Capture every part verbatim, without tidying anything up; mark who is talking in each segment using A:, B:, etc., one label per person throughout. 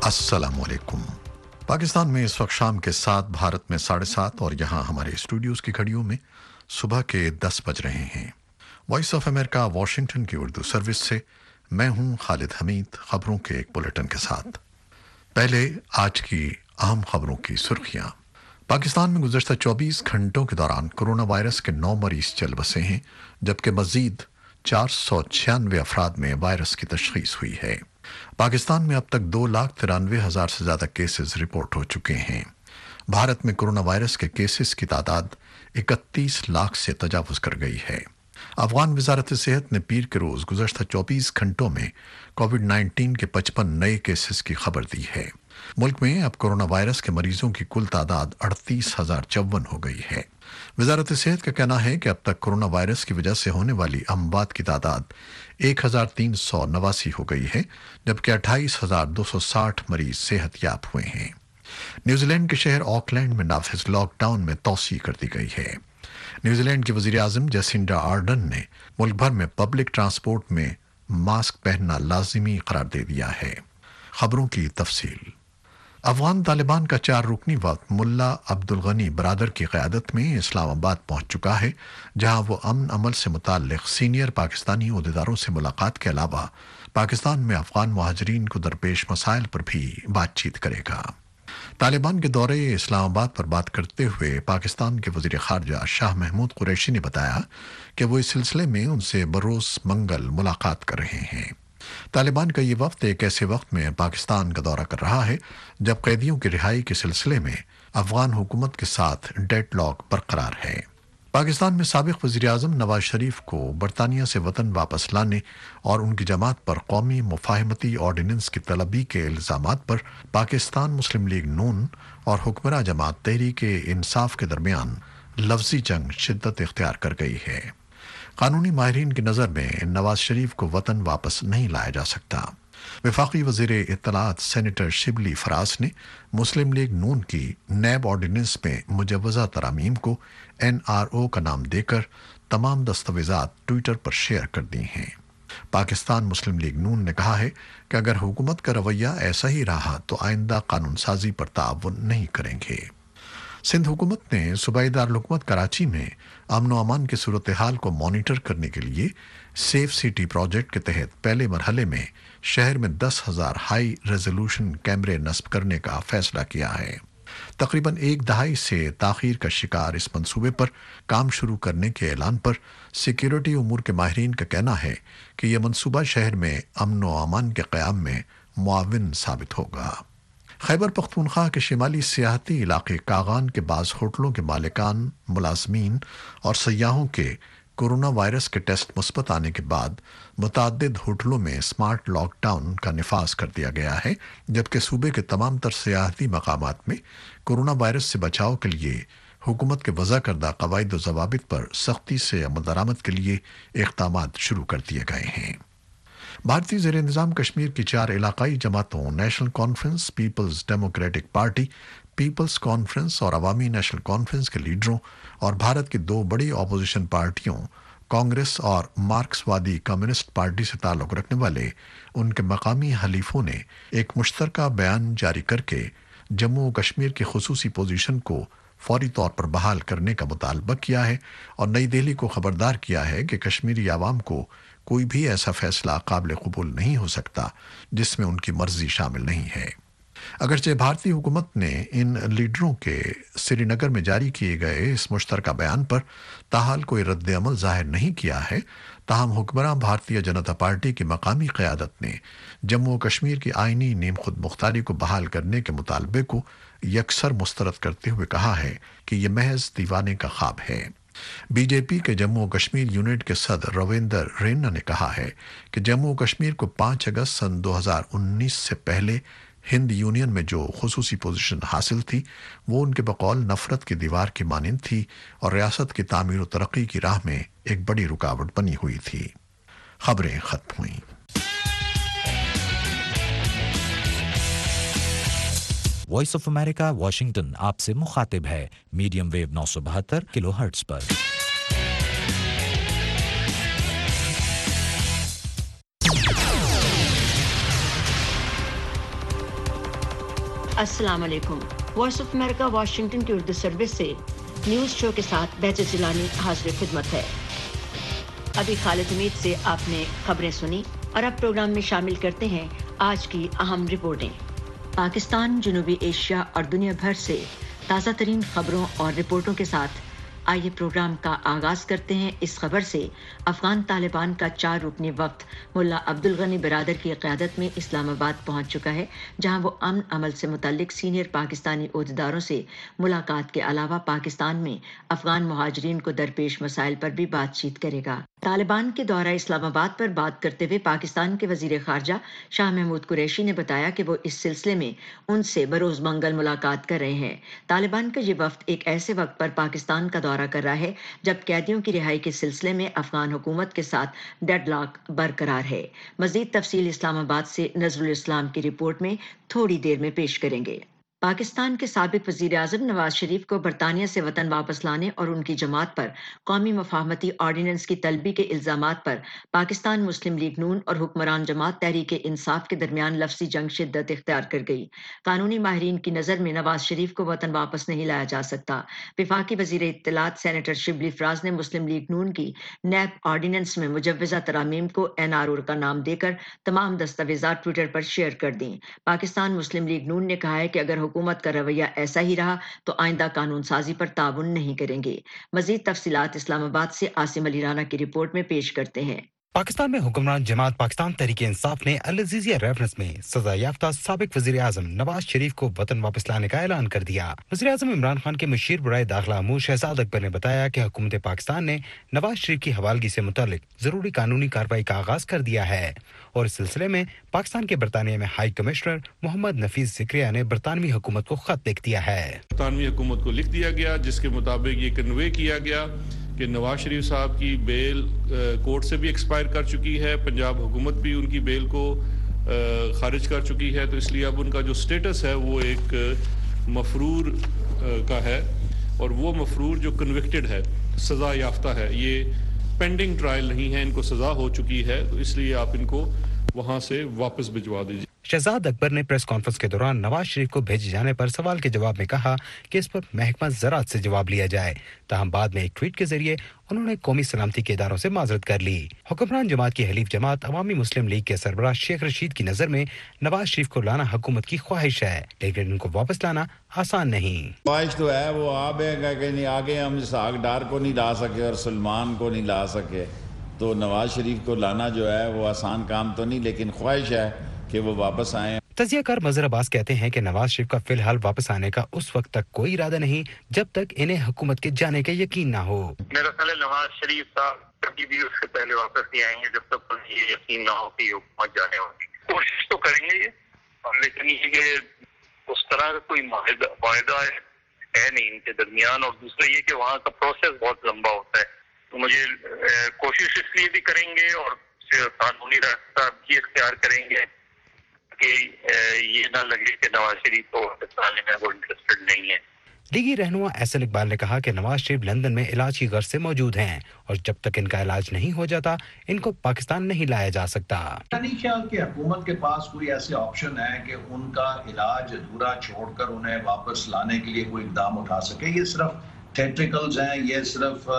A: अस्सलाम वालेकुम। पाकिस्तान में इस वक्त शाम के सात, भारत में साढ़े सात और यहाँ हमारे स्टूडियोज़ की घड़ियों में सुबह के दस बज रहे हैं। वॉइस ऑफ अमेरिका वाशिंगटन की उर्दू सर्विस से मैं हूँ खालिद हमीद, खबरों के एक बुलेटिन के साथ। पहले आज की अहम खबरों की सुर्खियाँ। पाकिस्तान में गुज़श्ता चौबीस घंटों के दौरान कोरोना वायरस के नौ मरीज चल बसे हैं, जबकि मज़ीद चार सौ छियानवे अफराद में वायरस की तशख़ीस हुई है। पाकिस्तान में अब तक दो लाख तिरानवे हज़ार से ज़्यादा केसेस रिपोर्ट हो चुके हैं। भारत में कोरोना वायरस के केसेस की तादाद इकतीस लाख से तजावुज़ कर गई है। अफगान वजारत सेहत ने पीर के रोज़ गुज़श्ता चौबीस घंटों में कोविड नाइन्टीन के पचपन नए केसेस की खबर दी है। मुल्क में अब कोरोना वायरस के मरीजों की कुल तादाद अड़तीस हजार चौवन हो गई है। वजारत सेहत का कहना है कि अब तक कोरोना वायरस की वजह से होने वाली अमवात की तादाद एक हजार तीन सौ नवासी हो गई है, जबकि अट्ठाईस हजार दो सौ साठ मरीज सेहतयाब हुए हैं। न्यूजीलैंड के शहर ऑकलैंड में नाफिज लॉकडाउन में तोसी कर दी गई है। न्यूजीलैंड की वजीर आजम जैसिंडा आर्डन ने मुल्क भर में पब्लिक ट्रांसपोर्ट में मास्क पहनना लाजिमी करार दे दिया है। खबरों की तफसील। अफगान तालिबान का चार रुकनी वक्त मुल्ला अब्दुल गनी बरादर की क़यादत में इस्लामाबाद पहुंच चुका है, जहां वो अमन अमल से मुताल्लिक़ सीनियर पाकिस्तानी ओहदेदारों से मुलाकात के अलावा पाकिस्तान में अफगान मुहाजिरीन को दरपेश मसाइल पर भी बातचीत करेगा। तालिबान के दौरे इस्लामाबाद पर बात करते हुए पाकिस्तान के वज़ीर ख़ारजा शाह महमूद कुरैशी ने बताया कि वो इस सिलसिले में उनसे बरोज़ मंगल मुलाकात कर रहे हैं। तालिबान का ये वफ्द एक ऐसे वक्त में पाकिस्तान का दौरा कर रहा है जब कैदियों की रिहाई के सिलसिले में अफगान हुकूमत के साथ डेडलॉक बरकरार है। पाकिस्तान में साबिक़ वज़ीर आज़म नवाज शरीफ को बरतानिया से वतन वापस लाने और उनकी जमात पर कौमी मुफाहमती ऑर्डिनेंस की तलबी के इल्ज़ामात पर पाकिस्तान मुस्लिम लीग नून और हुक्मरान जमात तहरीक इंसाफ के दरमियान लफ्ज़ी जंग शिद्दत इख्तियार कर गई है। कानूनी माहिरीन की नज़र में नवाज शरीफ को वतन वापस नहीं लाया जा सकता। वफाकी वज़ीर इत्तलात सेनेटर शिबली फराज ने मुस्लिम लीग नून की नैब ऑर्डिनेंस में मुजवज़ा तरामीम को एन आर ओ का नाम देकर तमाम दस्तावेज़ात ट्विटर पर शेयर कर दी हैं। पाकिस्तान मुस्लिम लीग नून ने कहा है कि अगर हुकूमत का रवैया ऐसा ही रहा तो आइंदा कानून साजी पर ताअवुन नहीं करेंगे। सिंध हुकूमत ने सूबाई दारुल कराची में अमन व अमान की सूरत हाल को मॉनिटर करने के लिए सेफ सिटी प्रोजेक्ट के तहत पहले मरहले में शहर में दस हजार हाई रेजोल्यूशन कैमरे नस्ब करने का फैसला किया है। तकरीबन एक दहाई से ताखीर का शिकार इस मंसूबे पर काम शुरू करने के ऐलान पर सिक्योरिटी उमूर के माहिरीन का कहना है कि यह मंसूबा शहर में अमन व अमान के क़याम में मुआविन साबित होगा। खैबर पख्तूनख्वा के शिमाली सियाहती इलाके कागान के बाज़ होटलों के मालिकान, मुलाजमीन और सयाहों के कोरोना वायरस के टेस्ट मुस्बत आने के बाद मुतअद्दिद होटलों में स्मार्ट लॉकडाउन का निफाज कर दिया गया है, जबकि सूबे के तमाम तर सियाहती मकामात में कोरोना वायरस से बचाव के लिए हुकूमत के वज़ा करदा कवायद व ज़वाबित पर सख्ती से अमल दरामद के लिए इक़दामात शुरू कर दिए गए हैं। भारतीय ज़ेर निज़ाम कश्मीर की चार इलाकाई जमातों National Conference, Peoples Democratic Party, Peoples Conference और अवामी नेशनल कॉन्फ्रेंस के लीडरों और भारत की दो बड़ी अपोजिशन पार्टियों कांग्रेस और मार्क्सवादी कम्युनिस्ट पार्टी से ताल्लुक़ रखने वाले उनके मकामी हलीफों ने एक मुश्तरका बयान जारी करके जम्मू और कश्मीर की खुसूसी पोजीशन को फौरी तौर पर बहाल करने का मुतालबा किया है और नई दिल्ली को खबरदार किया है कि कश्मीरी आवाम को कोई भी ऐसा फैसला काबिल कबूल नहीं हो सकता जिसमें उनकी मर्जी शामिल नहीं है। अगरचे भारतीय हुकूमत ने इन लीडरों के श्रीनगर में जारी किए गए इस मुश्तरका बयान पर ताहाल कोई रद्द अमल जाहिर नहीं किया है, ताहम हुक्मरान भारतीय जनता पार्टी की मकामी क़यादत ने जम्मू और कश्मीर की आइनी नीम खुद मुख्तारी को बहाल करने के मुतालबे को यकसर मुस्तरद करते हुए कहा है कि यह महज दीवाने का ख्वाब है। बीजेपी के जम्मू और कश्मीर यूनिट के सदर रविंदर रेन्ना ने कहा है कि जम्मू और कश्मीर को पाँच अगस्त सन दो हज़ार उन्नीस से पहले हिंद यूनियन में जो खुसूसी पोजीशन हासिल थी वो उनके बकौल नफरत की दीवार की मानिंद थी और रियासत की तामीर व तरक्की की राह में एक बड़ी रुकावट बनी हुई थी। खबरें खत्म हुई।
B: वॉइस ऑफ अमेरिका वाशिंगटन आपसे मुखातिब है मीडियम वेव नौ सौ बहत्तर किलो हर्ट्ज पर।
C: अस्सलाम वालेकुम। वॉइस ऑफ अमेरिका वाशिंगटन की उर्दू सर्विस से न्यूज़ शो के साथ बैच जिलानी हाजिर खिदमत है। अभी खालिद हमीद से आपने खबरें सुनी और अब प्रोग्राम में शामिल करते हैं आज की अहम रिपोर्टें। पाकिस्तान, जनूबी एशिया और दुनिया भर से ताज़ा तरीन खबरों और रिपोर्टों के साथ आइए प्रोग्राम का आगाज करते हैं इस खबर से। अफगान तालिबान का चार रुकनी वफ्द मुल्ला अब्दुल गनी बिरादर की क़यादत में इस्लामाबाद पहुंच चुका है, जहां वो अमन अमल से मुतल्लिक सीनियर पाकिस्तानी ओहदेदारों से मुलाकात के अलावा पाकिस्तान में अफगान मुहाजिरीन को दरपेश मसाइल पर भी बातचीत करेगा। तालिबान के दौरा इस्लामाबाद पर बात करते हुए पाकिस्तान के वजीर खारजा शाह महमूद कुरैशी ने बताया कि वो इस सिलसिले में उनसे बरोज मंगल मुलाकात कर रहे हैं। तालिबान का ये वफ्द एक ऐसे वक्त पर पाकिस्तान का दौरा कर रहा है जब कैदियों की रिहाई के सिलसिले में अफगान हुकूमत के साथ डेडलॉक बरकरार है। मजीद तफसील इस्लामाबाद से नजरुल इस्लाम की रिपोर्ट में थोड़ी देर में पेश करेंगे। पाकिस्तान के साबिक वजीर आजम नवाज शरीफ को बरतानिया से वतन वापस लाने और उनकी जमात पर कौमी मफाहमती ऑर्डिनेंस की तलबी के इल्जामात पर पाकिस्तान मुस्लिम लीग नून और हुक्मरान जमात तहरीक इंसाफ के दरमियान लफ्जी जंग शिद्दत इख्तियार कर गई। कानूनी माहिरीन की नज़र में नवाज शरीफ को वतन वापस नहीं लाया जा सकता। विफाकी वजीर इत्तलात सेनेटर शिबली फराज ने मुस्लिम लीग नून की नैब ऑर्डिनेंस में मुजव्वजा तरामीम को एन आर ओ का नाम देकर तमाम दस्तावेजात ट्विटर पर शेयर कर दी। पाकिस्तान मुस्लिम लीग नून ने कहा है कि अगर हुकूमत का रवैया ऐसा ही रहा तो आइंदा कानून साजी पर ताउन नहीं करेंगे। मजीद तफसीलात इस्लामाबाद से आसिम अली राना की रिपोर्ट में पेश करते हैं।
D: पाकिस्तान में हुक्मरान जमात पाकिस्तान तहरीक इंसाफ ने अल अज़ीज़िया रेफरेंस में सजा याफ्ता साबिक वज़ीर आज़म नवाज शरीफ को वतन वापस लाने का ऐलान कर दिया। वज़ीर आज़म इमरान खान के मुशीर बराए दाखिला अमूर शहजाद अकबर ने बताया कि हुकूमत पाकिस्तान ने नवाज शरीफ की हवालगी से मुतालिक जरूरी कानूनी कार्रवाई का आगाज कर दिया है और इस सिलसिले में पाकिस्तान के बरतानिया में हाई कमिश्नर मोहम्मद नफीस ज़िक्रिया ने बरतानवी हुकूमत को खत लिख दिया है।
E: बरतानवी हुकूमत को लिख दिया गया जिसके मुताबिक ये कन्वे किया गया कि नवाज शरीफ साहब की बेल कोर्ट से भी एक्सपायर कर चुकी है, पंजाब हुकूमत भी उनकी बेल को खारिज कर चुकी है, तो इसलिए अब उनका जो स्टेटस है वो एक मफरूर का है और वो मफरूर जो कन्विक्टेड है, सज़ा याफ्ता है, ये पेंडिंग ट्रायल नहीं है, इनको सज़ा हो चुकी है, तो इसलिए आप इनको वहाँ से वापस भिजवा दीजिए।
D: शहजाद अकबर ने प्रेस कॉन्फ्रेंस के दौरान नवाज शरीफ को भेजे जाने पर सवाल के जवाब में कहा कि इस पर महकमा ज़राअत से जवाब लिया जाए। ताहम बाद में एक ट्वीट के जरिए उन्होंने कौमी सलामती के इदारों से माजरत कर ली। हुक्मरान जमात की हलीफ जमात अवामी मुस्लिम लीग के सरबराह शेख रशीद की नजर में नवाज शरीफ को लाना हुकूमत की ख्वाहिश है, लेकिन उनको वापस लाना आसान नहीं।
F: ख्वाहिश तो है, वो आप है आगे हम इसहाक डार को नहीं ला सके और सलमान को नहीं ला सके, तो नवाज शरीफ को लाना जो है वो आसान काम तो नहीं, लेकिन ख्वाहिश है कि वो वापस आए।
D: तजियाकार मजहर अब्बास कहते हैं कि नवाज शरीफ का फिलहाल वापस आने का उस वक्त तक कोई इरादा नहीं जब तक इन्हें हुकूमत के जाने का यकीन ना हो।
G: मेरा ख्याल है नवाज शरीफ साहब कभी भी उससे पहले वापस नहीं आएंगे जब तक उन्हें ये यकीन ना हो कि हुकूमत जाने होगी। कोशिश तो करेंगे ये, लेकिन ये उस तरह का कोई वायदा है नहीं इनके दरमियान, और दूसरा ये कि वहाँ का प्रोसेस बहुत लंबा होता है, तो मुझे कोशिश इसलिए भी करेंगे और कानूनी रास्ता भी इख्तियार करेंगे कि ये ना लगे कि नवाज शरीफ को पाकिस्तान में वो इंटरेस्टेड नहीं है।
D: लीगी रहनुमा एहसन इकबाल ने कहा कि नवाज शरीफ लंदन में इलाज की गर्ज से मौजूद हैं और जब तक इनका इलाज नहीं हो जाता इनको पाकिस्तान नहीं लाया जा सकता।
H: नहीं ख्याल कि हुकूमत के पास कोई ऐसे ऑप्शन है कि उनका इलाज अधूरा छोड़कर उन्हें वापस लाने के लिए कोई इकदाम उठा सके। ये सिर्फ थेट्रिकल्स हैं, ये सिर्फ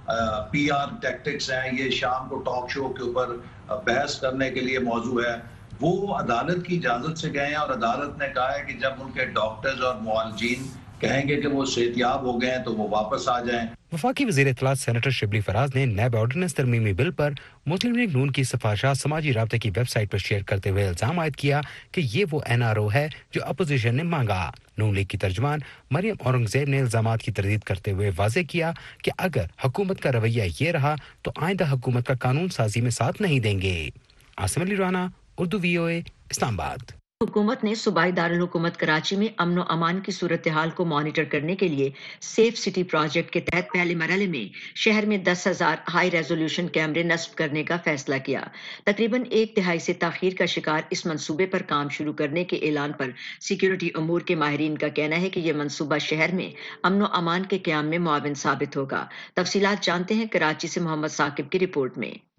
H: पी आर टैक्टिक्स हैं, ये शाम को टॉक शो के ऊपर बहस करने के लिए मौजू है। वो अदालत की इजाजत से गए हैं और अदालत ने कहा है कि जब उनके डॉक्टर्स और मुआलजीन कहेंगे कि वो सेहतियाब हो गए हैं तो वो वापस आ जाएं।
D: वफाकी वज़ीर इत्तलात सेनेटर शिबली फराज ने नैब ऑर्डिनेंस तरमीमी बिल पर मुस्लिम लीग नून की सिफारिशात समाजी राब्ते की वेबसाइट पर शेयर करते हुए इल्जाम आयद किया कि ये वो एन आर ओ है जो अपोजिशन ने मांगा। नून लीग की तर्जमान मरियम औरंगजेब ने इल्जामात की तरदीद करते हुए वाज़ेह किया कि अगर हुकूमत का रवैया ये रहा तो आइंदा हुकूमत का कानून साजी में साथ नहीं देंगे। Asim Ali Rana, Urdu V O A, Islamabad.
C: हुकूमत ने सूबाई दारुल हुकूमत कराची में अमन व अमान की सूरत हाल को मॉनिटर करने के लिए सेफ सिटी प्रोजेक्ट के तहत पहले मरहले में शहर में दस हजार हाई रेजोल्यूशन कैमरे नस्ब करने का फैसला किया। तकरीबन एक तिहाई से ताखीर का शिकार इस मंसूबे पर काम शुरू करने के ऐलान पर सिक्योरिटी अमूर के माहिरीन का कहना है कि यह मंसूबा शहर में अमन व अमान के क़याम में मुआविन साबित होगा। तफसीलात जानते हैं कराची से मोहम्मद साकिब की रिपोर्ट में।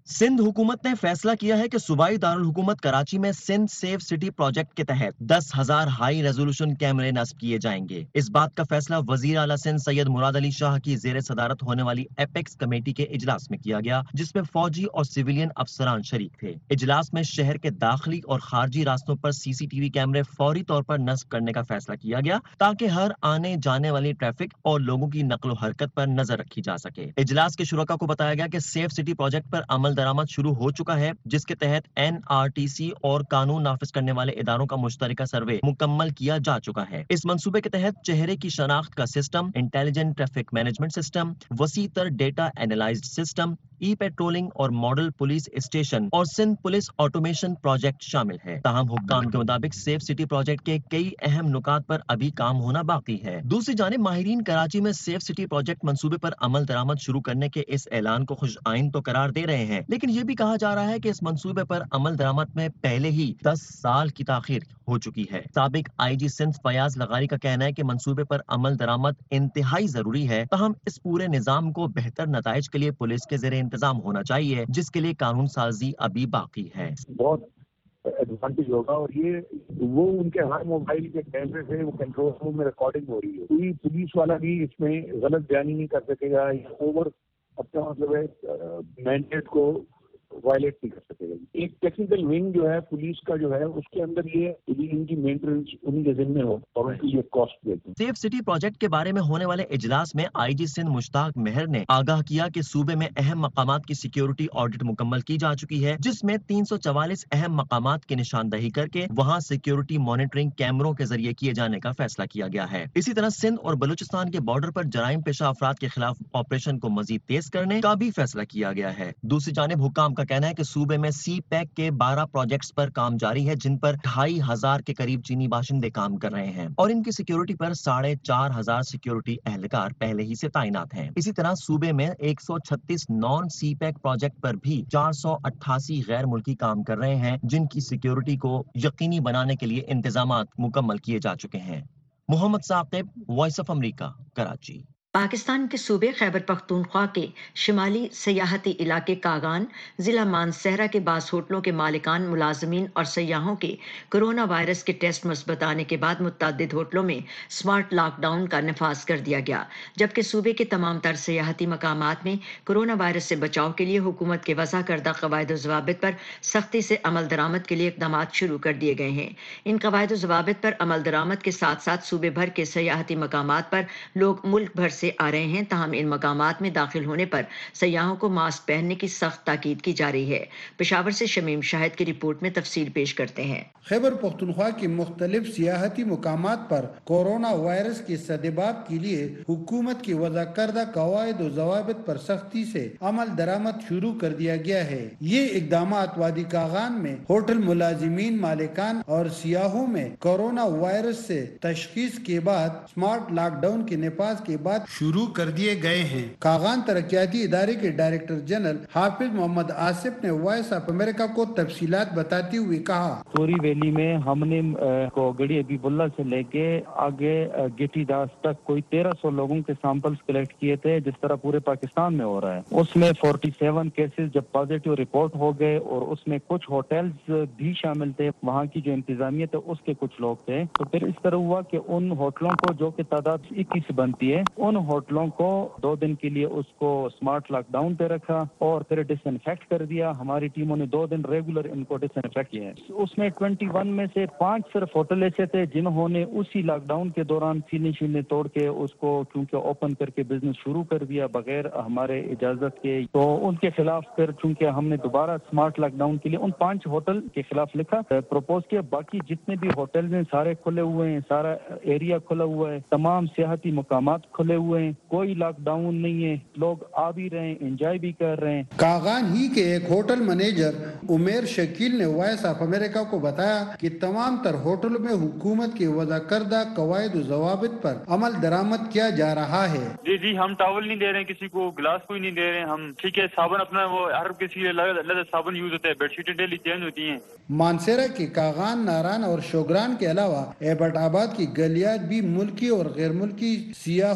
I: सिंध हुकूमत ने फैसला किया है कि सूबाई दारुल हुकूमत कराची में सिंध सेफ सिटी प्रोजेक्ट के तहत दस हजार हाई रेजोल्यूशन कैमरे नस्ब किए जाएंगे। इस बात का फैसला वजीर आला सिंध सैयद मुराद अली शाह की जेर सदारत होने वाली एपेक्स कमेटी के इजलास में किया गया, जिसमें फौजी और सिविलियन अफसरान शरीक थे। इजलास में शहर के दाखिली और खारजी रास्तों पर सीसीटीवी कैमरे फौरी तौर पर नस्ब करने का फैसला किया गया, ताकि हर आने जाने वाली ट्रैफिक और लोगों की नकलो हरकत पर नजर रखी जा सके। इजलास के शुरका को बताया गया कि सेफ सिटी प्रोजेक्ट पर अमल दरामद शुरू हो चुका है, जिसके तहत एन आर टी सी और कानून नाफिज करने वाले इदारों का मुश्तरका सर्वे मुकम्मल किया जा चुका है। इस मंसूबे के तहत चेहरे की शनाख्त का system, intelligent traffic management system, वसीतर data analysed system, e patrolling और मॉडल पुलिस स्टेशन और सिंध पुलिस ऑटोमेशन प्रोजेक्ट शामिल है। ताहम हुक्काम के मुताबिक सेफ सिटी प्रोजेक्ट के कई अहम नुकात पर अभी काम होना बाकी है। दूसरी जानिब माहिरीन कराची में सेफ सिटी प्रोजेक्ट मंसूबे पर अमल दरामद शुरू करने के इस ऐलान को खुश आइन तो करार दे रहे हैं, लेकिन ये भी कहा जा रहा है कि इस मंसूबे पर अमल दरामद में पहले ही दस साल की ताखीर हो चुकी है। साबिक आई जी सिंध फयाज लगारी का कहना है कि मंसूबे पर अमल दरामद इंतहाई जरूरी है, ताहम इस पूरे निजाम को बेहतर नताइज के लिए पुलिस के ज़ेरे इंतजाम होना चाहिए, जिसके लिए कानून साजी अभी बाकी है।
J: बहुत एडवांटेज होगा और ये वो उनके हर मोबाइल के कैमरे से वो कंट्रोल रूम में रिकॉर्डिंग हो रही है। कोई पुलिस वाला भी इसमें गलत बयानी नहीं कर सकेगा या ओवर अपना मतलब है मैंडेट को वायलेट नहीं कर सकेगा। एक टेक्निकल विंग जो है पुलिस का जो है उसके अंदर ये इनकी मेंटेनेंस उन्हीं के जिम्मे हो और उनकी ये कॉस्ट देते हैं।
I: सेफ सिटी प्रोजेक्ट के बारे में होने वाले इजलास में आई जी सिंध मुश्ताक मेहर ने आगाह किया कि सूबे में अहम मकामात की सिक्योरिटी ऑडिट मुकम्मल की जा चुकी है, जिसमें तीन सौ चवालीस अहम मकामात की निशानदही करके वहाँ सिक्योरिटी मॉनिटरिंग कैमरों के जरिए किए जाने का फैसला किया गया है। इसी तरह सिंध और बलूचिस्तान के बॉर्डर पर जराइम पेशा अफराद के खिलाफ ऑपरेशन को मजीद तेज करने का भी फैसला किया गया है। दूसरी जानिब हुक्काम का कहना है कि सूबे में सी पैक के बारह प्रोजेक्ट्स पर काम जारी है, जिन पर ढाई हजार के करीब चीनी बाशिंदे काम कर रहे हैं और इनकी सिक्योरिटी पर साढ़े चार हजार सिक्योरिटी एहलकार पहले ही से तैनात हैं। इसी तरह सूबे में एक सौ छत्तीस नॉन सी पैक प्रोजेक्ट पर भी चार सौ अट्ठासी गैर मुल्की काम कर रहे हैं, जिनकी सिक्योरिटी को यकीनी बनाने के लिए इंतजामात मुकम्मल किए जा चुके हैं। Mohammad Saqib, voice of America, Karachi.
C: Pakistan के सूबे खैबर पख्तूनख्वा के शिमाली सयाहती इलाके कागान जिला मानसहरा के बास होटलों के मालिकान, मुलाजमीन और सयाहों के कोरोना वायरस के टेस्ट मुस्बत आने के बाद मुतअद्दिद होटलों में स्मार्ट लॉकडाउन का नफाज कर दिया गया, जबकि सूबे के तमाम तर सयाहती मकामात में कोरोना वायरस से बचाव के लिए हुकूमत के वज़ा करदा कवायद ज़वाबित पर सख्ती से अमल दरामद के लिए इक़दाम शुरू कर दिए गए हैं। इन कवायद ज़वाबित पर अमल दरामद के साथ साथ सूबे भर के सयाहती मकामात पर लोग मुल्क भर से आ रहे हैं, ताहम इन मकामात में दाखिल होने पर सयाहों को मास्क पहनने की सख्त ताकीद की जा रही है। पेशावर से शमीम शाहिद की रिपोर्ट में तफसील पेश करते हैं।
K: खैबर पख्तूनख्वा के मुख्तलिफ सियाहती मुकामात पर कोरोना वायरस के सदेबाब के लिए हुकूमत की वज़ा करदा कवायद और ज़वाबित पर सख्ती से अमल दरामद शुरू कर दिया गया है। ये इकदाम वादी कागान में होटल मुलाजिमीन, मालिकान और सियाहों में कोरोना वायरस से तशखीस के बाद स्मार्ट लॉकडाउन के नफाज के बाद शुरू कर दिए गए हैं। कागान तरक्याती इदारे के डायरेक्टर जनरल हाफिज मोहम्मद आसिफ ने वॉइस ऑफ अमेरिका को तफसीलात बताते हुए कहा,
L: सोरी वैली में हमने को गड़ी अबीबुल्ला से लेके आगे गेटी दास तक कोई तेरह सौ लोगों के सैंपल्स कलेक्ट किए थे, जिस तरह पूरे पाकिस्तान में हो रहा है। उसमें सैंतालीस केसेस जब पॉजिटिव रिपोर्ट हो गए और उसमें कुछ होटल्स भी शामिल थे, वहाँ की जो इंतजामिया थे उसके कुछ लोग थे। तो फिर इस तरह हुआ कि उन होटलों को जो कि तादाद इक्कीस बनती है, उन होटलों को दो दिन के लिए उसको स्मार्ट लॉकडाउन पे रखा और फिर डिसइंफेक्ट कर दिया। हमारी टीमों ने दो दिन रेगुलर इनको डिसइंफेक्ट किया है। उसमें इक्कीस में से पांच सिर्फ होटल ऐसे थे जिन्होंने उसी लॉकडाउन के दौरान सीने शीने तोड़ के उसको क्योंकि ओपन करके बिजनेस शुरू कर दिया बगैर हमारे इजाजत के, तो उनके खिलाफ फिर चूंकि हमने दोबारा स्मार्ट लॉकडाउन के लिए उन पांच होटल के खिलाफ लिखा, प्रपोज किया। बाकी जितने भी होटल हैं सारे खुले हुए हैं, सारा एरिया खुला हुआ है, तमाम सियाहती मकामात खुले हुए हैं, कोई लॉकडाउन नहीं है, लोग आ भी रहे हैं, एंजॉय भी कर रहे हैं।
K: कागान ही के एक होटल मैनेजर उमेर शकील ने वॉइस ऑफ अमेरिका को बताया कि तमाम तर होटलों में हुकूमत की वज़ा करदा कवायद और ज़वाबित पर अमल दरामद किया जा रहा है।
M: जी जी हम टॉवल नहीं दे रहे हैं किसी को, गिलास कोई नहीं दे रहे हैं हम, ठीक है। साबुन अपना वो हर किसी अलग साबुन यूज होता है, बेडशीटें डेली चेंज होती हैं।
K: मानसेरा के कागान, नारान और शोगरान के अलावा एबटाबाद की गलियात भी मुल्की और गैर मुल्की सियाहों के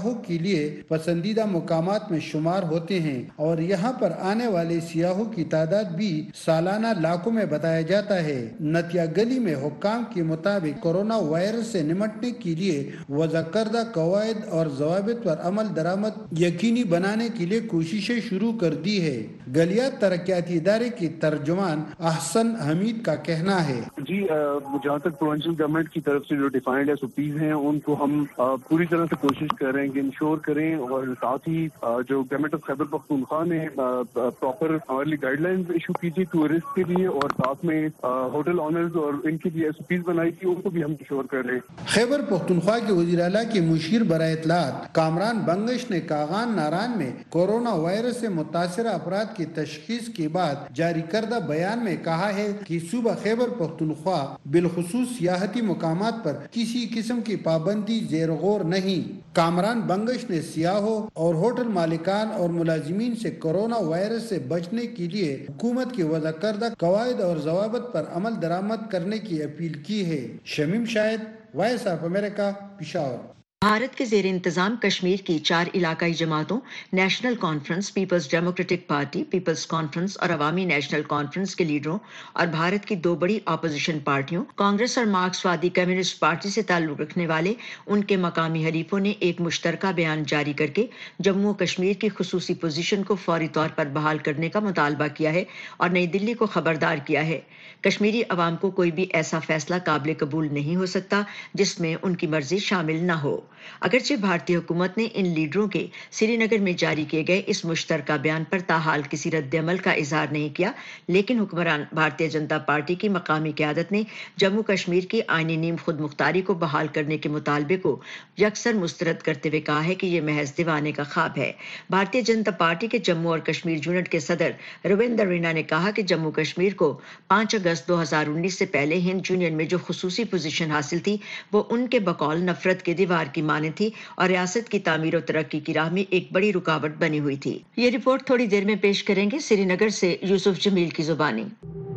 K: لیے پسندیدہ مقامات میں شمار ہوتے ہیں اور یہاں پر آنے والے سیاحوں کی تعداد بھی سالانہ لاکھوں میں بتایا جاتا ہے۔ نتیا گلی میں حکام کے مطابق کورونا وائرس سے نمٹنے کے لیے وضع کردہ قواعد اور ضوابط پر عمل درآمد یقینی بنانے کے لیے کوششیں شروع کر دی ہے۔ گلیات ترقیاتی ادارے کے ترجمان احسن حمید کا کہنا ہے،
N: جی جہاں تک پروونشل گورنمنٹ کی طرف سے جو ڈیفائنڈ ایس او پیز ہیں ان کو ہم پوری طرح سے کوشش کر رہے ہیں کہ انشور کریں، اور ساتھ ہی جو گورنمنٹ آف خیبر پختونخوا نے پراپر ہمارے لیے گائیڈ لائنز ایشو کی تھی ٹورسٹ کے لیے، اور ساتھ میں ہوٹل آنرز اور ان کی ایس او پیز بنائی تھی، ان کو بھی ہم انشور کر رہے ہیں۔
K: خیبر پختونخوا کے وزیر اعلیٰ کے مشیر برائے اطلاعات کامران بنگش نے کاغان ناران میں کورونا وائرس سے متاثرہ افراد کی تشخیص کے بعد جاری کردہ بیان میں کہا ہے کہ صوبہ خیبر پختونخوا بالخصوص سیاحتی مقامات پر کسی قسم کی پابندی زیر غور نہیں۔ کامران بنگش نے سیاحوں اور ہوٹل مالکان اور ملازمین سے کورونا وائرس سے بچنے کے لیے حکومت کی وضع کردہ قواعد اور ضوابط پر عمل درآمد کرنے کی اپیل کی ہے۔ Shamim Shahid, voice of America, Peshawar.
C: Bharat کے زیر انتظام کشمیر کی چار علاقائی جماعتوں National Conference, Peoples Democratic Party, Peoples Conference اور عوامی نیشنل کانفرنس کے لیڈروں اور بھارت کی دو بڑی اپوزیشن پارٹیوں کانگریس اور مارکسوادی کمیونسٹ پارٹی سے تعلق رکھنے والے ان کے مقامی حلیفوں نے ایک مشترکہ بیان جاری کر کے جموں و کشمیر کی خصوصی پوزیشن کو فوری طور پر بحال کرنے کا مطالبہ کیا ہے اور نئی دلی کو خبردار کیا ہے۔ کشمیری عوام کو کوئی بھی ایسا فیصلہ قابل قبول نہیں ہو سکتا جس میں ان کی مرضی شامل نہ ہو۔ اگرچہ بھارتی حکومت نے ان لیڈروں کے سری نگر میں جاری کیے گئے اس مشترکہ بیان پر تاحال کسی رد عمل کا اظہار نہیں کیا، لیکن حکمران بھارتیہ جنتا پارٹی کی مقامی قیادت نے جموں کشمیر کی آئینی نیم خود مختاری کو بحال کرنے کے مطالبے کو یکسر مسترد کرتے ہوئے کہا ہے کہ یہ محض دیوانے کا خواب ہے۔ بھارتیہ جنتا پارٹی کے جموں اور کشمیر یونٹ کے صدر رویندر رینا نے کہا کہ جموں کشمیر کو پانچ اگست دو ہزار انیس سے پہلے ہند یونین میں جو خصوصی پوزیشن حاصل تھی وہ ان کے بقول نفرت کے دیوار کی مانند تھی اور ریاست کی تعمیر و ترقی کی راہ میں ایک بڑی رکاوٹ بنی ہوئی تھی۔ یہ رپورٹ تھوڑی دیر میں پیش کریں گے سری نگر سے یوسف جمیل کی زبانی۔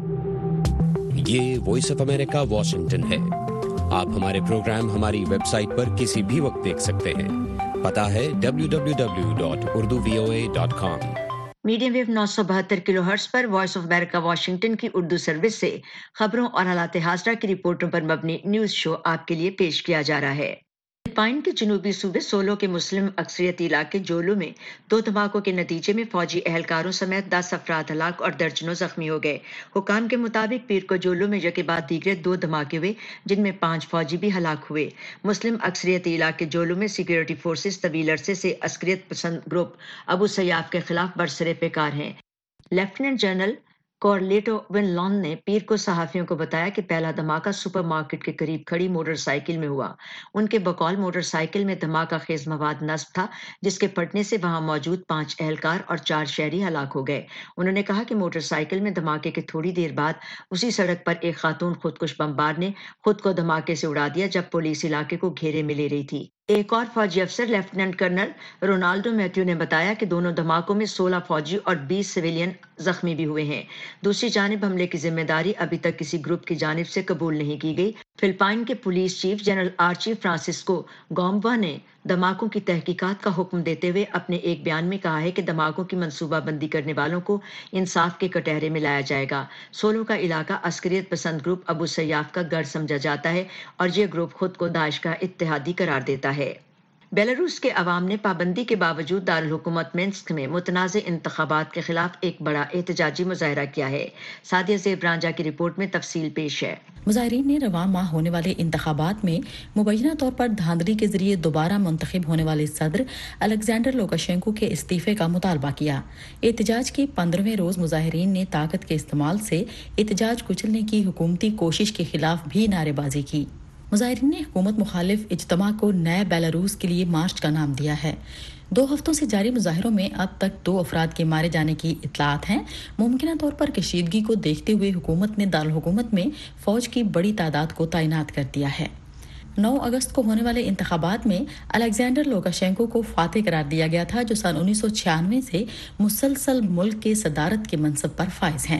O: یہ وائس آف امریکہ واشنگٹن ہے۔ آپ ہمارے پروگرام ہماری ویب سائٹ پر کسی بھی وقت دیکھ سکتے ہیں۔ پتہ ہے W W W dot Urdu V O A dot com.
C: Medium wave نو سو بہتر کلو ہرٹز پر وائس آف امریکہ واشنگٹن کی اردو سروس سے خبروں اور حالات حاضرہ کی رپورٹوں پر مبنی نیوز شو آپ کے لیے پیش کیا جا رہا ہے۔ فلپائن کے جنوبی صوبے سولو کے مسلم اکثریتی علاقے جولو میں دو دھماکوں کے نتیجے میں فوجی اہلکاروں سمیت دس افراد ہلاک اور درجنوں زخمی ہو گئے۔ حکام کے مطابق پیر کو جولو میں یکے بعد دیگرے دو دھماکے ہوئے جن میں پانچ فوجی بھی ہلاک ہوئے۔ مسلم اکثریتی علاقے جولو میں سیکیورٹی فورسز طویل عرصے سے عسکریت پسند گروپ ابو سیاف کے خلاف برسر پیکار ہیں۔ Lieutenant general Corleto Vinluan نے پیر کو صحافیوں کو بتایا کہ پہلا دھماکہ سپر مارکیٹ کے قریب کھڑی موٹر سائیکل میں ہوا۔ ان کے بقول موٹر سائیکل میں دھماکہ خیز مواد نصب تھا جس کے پھٹنے سے وہاں موجود پانچ اہلکار اور چار شہری ہلاک ہو گئے۔ انہوں نے کہا کہ موٹر سائیکل میں دھماکے کے تھوڑی دیر بعد اسی سڑک پر ایک خاتون خودکش بمبار نے خود کو دھماکے سے اڑا دیا جب پولیس علاقے کو گھیرے میں لے رہی تھی۔ ایک اور فوجی افسر لیفٹیننٹ کرنل رونالڈو میتھیو نے بتایا کہ دونوں دھماکوں میں سولہ فوجی اور بیس سویلین زخمی بھی ہوئے ہیں۔ دوسری جانب حملے کی ذمہ داری ابھی تک کسی گروپ کی جانب سے قبول نہیں کی گئی۔ فلپائن کے police chief general Archie Francisco Gamboa نے دھماکوں کی تحقیقات کا حکم دیتے ہوئے اپنے ایک بیان میں کہا ہے کہ دھماکوں کی منصوبہ بندی کرنے والوں کو انصاف کے کٹہرے میں لایا جائے گا۔ سولو کا علاقہ عسکریت پسند گروپ ابو سیاف کا گڑھ سمجھا جاتا ہے اور یہ گروپ خود کو داعش کا اتحادی قرار دیتا ہے۔ بیلاروس کے عوام نے پابندی کے باوجود دارالحکومت منسک میں متنازع انتخابات کے خلاف ایک بڑا احتجاجی مظاہرہ کیا ہے۔ سعدیہ زیب رانجا کی رپورٹ میں تفصیل پیش ہے۔
P: مظاہرین نے رواں ماہ ہونے والے انتخابات میں مبینہ طور پر دھاندلی کے ذریعے دوبارہ منتخب ہونے والے صدر الیگزینڈر لوکاشینکو کے استعفے کا مطالبہ کیا۔ احتجاج کے پندرہویں روز مظاہرین نے طاقت کے استعمال سے احتجاج کچلنے کی حکومتی کوشش کے خلاف بھی نعرے بازی کی۔ مظاہرین نے حکومت مخالف اجتماع کو نئے بیلاروس کے لیے مارچ کا نام دیا ہے۔ دو ہفتوں سے جاری مظاہروں میں اب تک دو افراد کے مارے جانے کی اطلاعات ہیں۔ ممکنہ طور پر کشیدگی کو دیکھتے ہوئے حکومت نے دارالحکومت میں فوج کی بڑی تعداد کو تعینات کر دیا ہے۔ نو اگست کو ہونے والے انتخابات میں الیگزینڈر لوکاشینکو کو فاتح قرار دیا گیا تھا جو سن انیس سو چھیانوے سے مسلسل ملک کے صدارت کے منصب پر فائز ہیں۔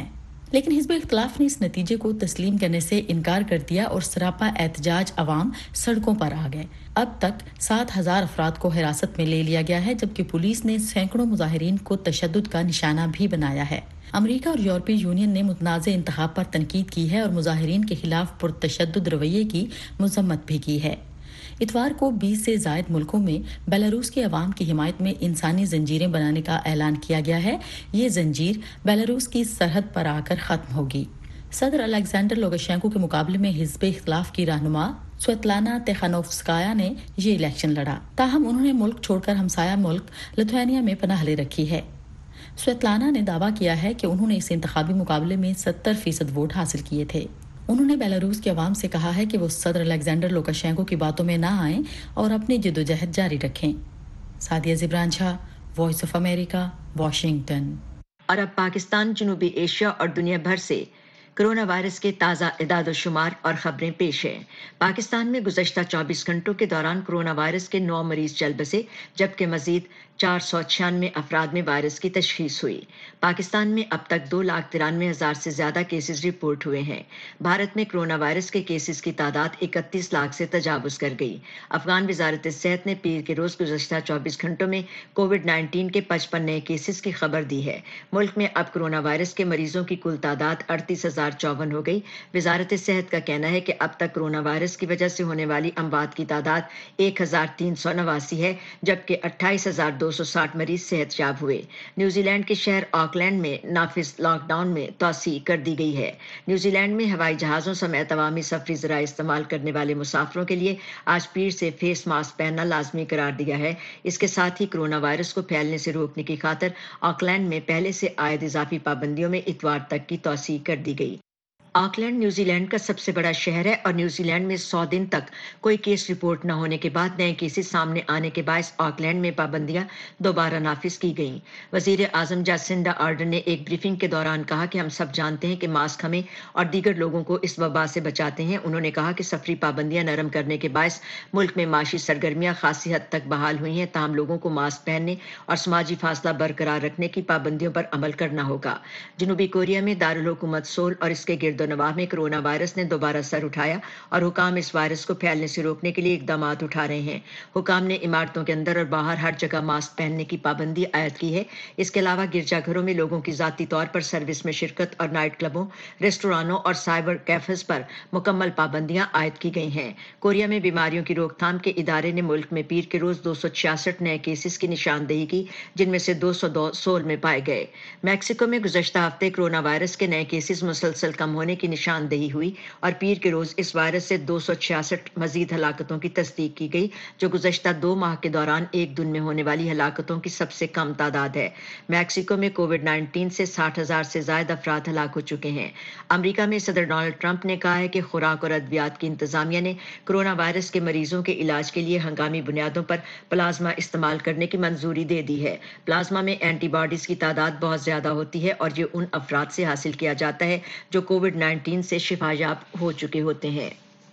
P: लेकिन हिज़्ब इख्तिलाफ ने इस नतीजे को तस्लीम करने से इनकार कर दिया और सरापा एहतजाज अवाम सड़कों पर आ गए। अब तक सात हजार अफराद को हिरासत में ले लिया गया है, जबकि पुलिस ने सैकड़ों मुजाहिरीन को तशद्दुद का निशाना भी बनाया है। अमेरिका और यूरोपीय यूनियन ने मुतनाज़ इंतखाब पर तनकीद की है और मुजाहिरीन के खिलाफ पुरतशद्दुद रवैये की मजम्मत भी की है। इतवार को बीस से ज़ायद मुल्कों में बेलारूस के अवाम की हिमायत में इंसानी जंजीरें बनाने का ऐलान किया गया है। ये जंजीर बेलारूस की सरहद पर आकर ख़त्म होगी। सदर अलेक्जेंडर लुकाशेंको के मुकाबले में हिज़्ब इख्तिलाफ की रहनुमा स्वेतलाना तिखानोव्स्काया ने ये इलेक्शन लड़ा। ताहम उन्होंने मुल्क छोड़कर हमसाया मुल्क लिथुआनिया में पनाह ले रखी है। स्वेतलाना ने दावा किया है कि उन्होंने इस इंतखाबी मुकाबले में सत्तर फीसद वोट हासिल किए थे। उन्होंने बेलारूस के अवाम से कहा है कि वो सदर अलेक्जेंडर लुकाशेंको की बातों में ना आएं और अपनी जिद्दोजहद जारी रखें। Sadia Zibran Shah, voice of America, Washington.
C: और अब पाकिस्तान, जनूबी एशिया और दुनिया भर से कोरोना वायरस के ताज़ा इदाद-ओ-शुमार और खबरें पेश हैं। पाकिस्तान में गुज़श्ता चौबीस घंटों के दौरान कोरोना वायरस के नौ मरीज चल बसे, जबकि मजीद चार सौ छियानवे अफराद में वायरस की तशखीस हुई। पाकिस्तान में अब तक दो लाख तिरानवे हजार से ज्यादा केसेस रिपोर्ट हुए हैं। भारत में कोरोना वायरस के केसेस की तादाद इकतीस लाख से तजावुज कर गई। अफगान वजारत सेहत ने पीर के रोज गुज़श्ता चौबीस घंटों में कोविड नाइन्टीन के पचपन नए केसेस की खबर दी है। मुल्क में अब कोरोना वायरस के मरीजों की कुल तादाद अड़तीस हजार चौवन हो गई। वजारत सेहत का कहना है कि अब तक कोरोना वायरस की वजह से होने वाली अमवात की तादाद एक हजार तीन सौ नवासी है, जबकि अट्ठाईस हजार दो सौ साठ मरीज सेहतयाब हुए। न्यूजीलैंड के शहर ऑकलैंड में नाफिज लॉकडाउन में तोसी कर दी गई है। न्यूजीलैंड में हवाई जहाजों समेत अवामी सफरी ज़राए इस्तेमाल करने वाले मुसाफिरों के लिए आज पीर से फेस मास्क पहनना लाजमी करार दिया है। इसके साथ ही कोरोना वायरस को फैलने से रोकने की खातिर ऑकलैंड में पहले से आयद इजाफी पाबंदियों में इतवार तक की तोसी कर दी गई। ऑकलैंड न्यूजीलैंड का सबसे बड़ा शहर है और न्यूजीलैंड में सौ दिन तक कोई केस रिपोर्ट न होने के बाद नए केसेस सामने आने के बायस ऑकलैंड में पाबंदियां दोबारा नाफिज की गईं। वजीर आजम जासिंडा आर्डन ने एक ब्रीफिंग के दौरान कहा कि हम सब जानते हैं कि मास्क हमें और दीगर लोगों को इस वबा से बचाते हैं। उन्होंने कहा कि सफरी पाबंदियां नरम करने के बायस मुल्क में माशी सरगर्मियां खासी हद तक बहाल हुई हैं, ताहम लोगों को मास्क पहनने और समाजी फासला बरकरार रखने की पाबंदियों पर अमल करना होगा। जनूबी कोरिया में दारुल हुकूमत सोल और इसके गिरदो नवाह में कोरोना वायरस ने दोबारा सर उठाया और हुकाम इस वायरस को फैलने से रोकने के लिए इकदाम उठा रहे हैं। हुकाम ने इमारतों के अंदर और बाहर हर जगह मास्क पहनने की पाबंदी आयद की है। इसके अलावा गिरजाघरों में लोगों की जाती तौर पर सर्विस में शिरकत और नाइट क्लबों, रेस्टोरानों और साइबर कैफेज पर मुकम्मल पाबंदियां आयद की गई हैं। कोरिया में बीमारियों की रोकथाम के इदारे ने मुल्क में पीर के रोज दो सौ छियासठ नए केसेस की निशानदेही की, जिनमें से दो सौ दो सोल में पाए गए। मैक्सिको में गुज़श्ता हफ्ते कोरोना वायरस के नए केसेस मुसलसल कम होने की निशानदेही हुई और पीर के रोज इस वायरस से दो सौ छियासठ मजीद हलाकतों की तस्दीक की गई, जो गुज़श्ता दो माह के दौरान एक दिन में होने वाली हलाकतों की सबसे कम तादाद है। मैक्सिको में कोविड नाइन्टीन से साठ हजार से ज्यादा अफराद हलाक हो चुके हैं। अमरीका में सदर डोनाल्ड ट्रंप ने कहा है कि खुराक और अद्वियात की इंतजामिया ने कोरोना वायरस के मरीजों के इलाज के लिए हंगामी बुनियादों पर प्लाज्मा इस्तेमाल करने की मंजूरी दे दी है। प्लाज्मा में एंटीबॉडीज की तादाद बहुत ज्यादा होती है और ये उन अफराद से हासिल किया जाता है जो कोविड नाइन्टीन से शिफायाब हो चुके होते हैं।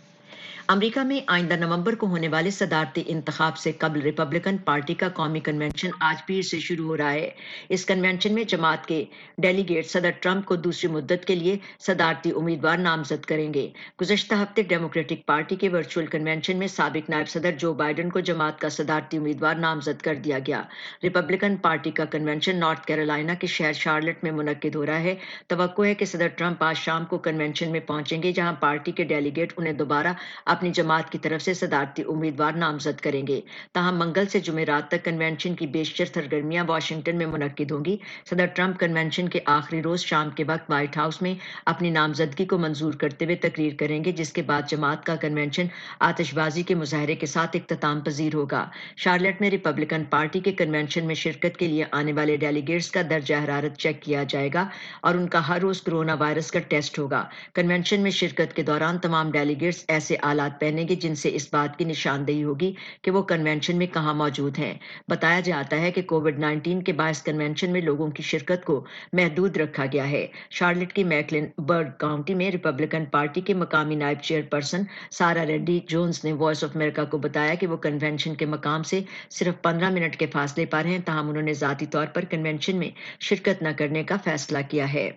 C: अमेरिका में आइंदा नवंबर को होने वाले सदारती इंतखाब से कबल रिपब्लिकन पार्टी का कौमी कन्वेंशन आज पीर से शुरू हो रहा है। इस कन्वेंशन में जमात के डेलीगेट सदर ट्रंप को दूसरी मुद्दत के लिए सदारती उम्मीदवार नामजद करेंगे। गुज़श्ता हफ्ते डेमोक्रेटिक पार्टी के वर्चुअल कन्वेंशन में साबिक नायब सदर जो बाइडन को जमात का सदारती उम्मीदवार नामजद कर दिया गया। रिपब्लिकन पार्टी का कन्वेंशन नॉर्थ कैरोलिना के शहर शार्लेट में मुनक्किद हो रहा है। तवक्को है कि सदर ट्रंप आज शाम को कन्वेंशन में पहुंचेंगे, जहां पार्टी के डेलीगेट उन्हें दोबारा अपनी जमात की तरफ से सदारती उम्मीदवार नामजद करेंगे। ताहम मंगल से जुमेरात तक कन्वेंशन की बेशतर सरगर्मियां वाशिंगटन में मुनक्किद होंगी। सदर ट्रंप कन्वेंशन के आखिरी रोज शाम के वक्त व्हाइट हाउस में अपनी नामजदगी को मंजूर करते हुए तकरीर करेंगे, जिसके बाद जमात का कन्वेंशन आतिशबाजी के मुजाहरे के साथ इख्तिताम पजीर होगा। शार्लेट में रिपब्लिकन पार्टी के कन्वेंशन में शिरकत के लिए आने वाले डेलीगेट्स का दर्जा हरारत चेक किया जाएगा और उनका हर रोज कोरोना वायरस का टेस्ट होगा। कन्वेंशन में शिरकत के दौरान तमाम डेलीगेट्स ऐसे आलात पहनेंगे जिनसे इस बात की निशानदेही होगी कि वो कन्वेंशन में कहां मौजूद हैं। बताया जाता है कि कोविड नाइन्टीन के बायस कन्वेंशन में लोगों की शिरकत को महदूद रखा गया है। शार्लेट की मैकलिन बर्ड काउंटी में रिपब्लिकन पार्टी के मकामी नायब चेयरपर्सन सारा रेड्डी जोन्स ने वॉइस ऑफ अमेरिका को बताया कि वो कन्वेंशन के मकाम से सिर्फ पंद्रह मिनट के फासले पर हैं, ताहम उन्होंने जाती तौर पर कन्वेंशन में शिरकत न करने का फैसला किया है।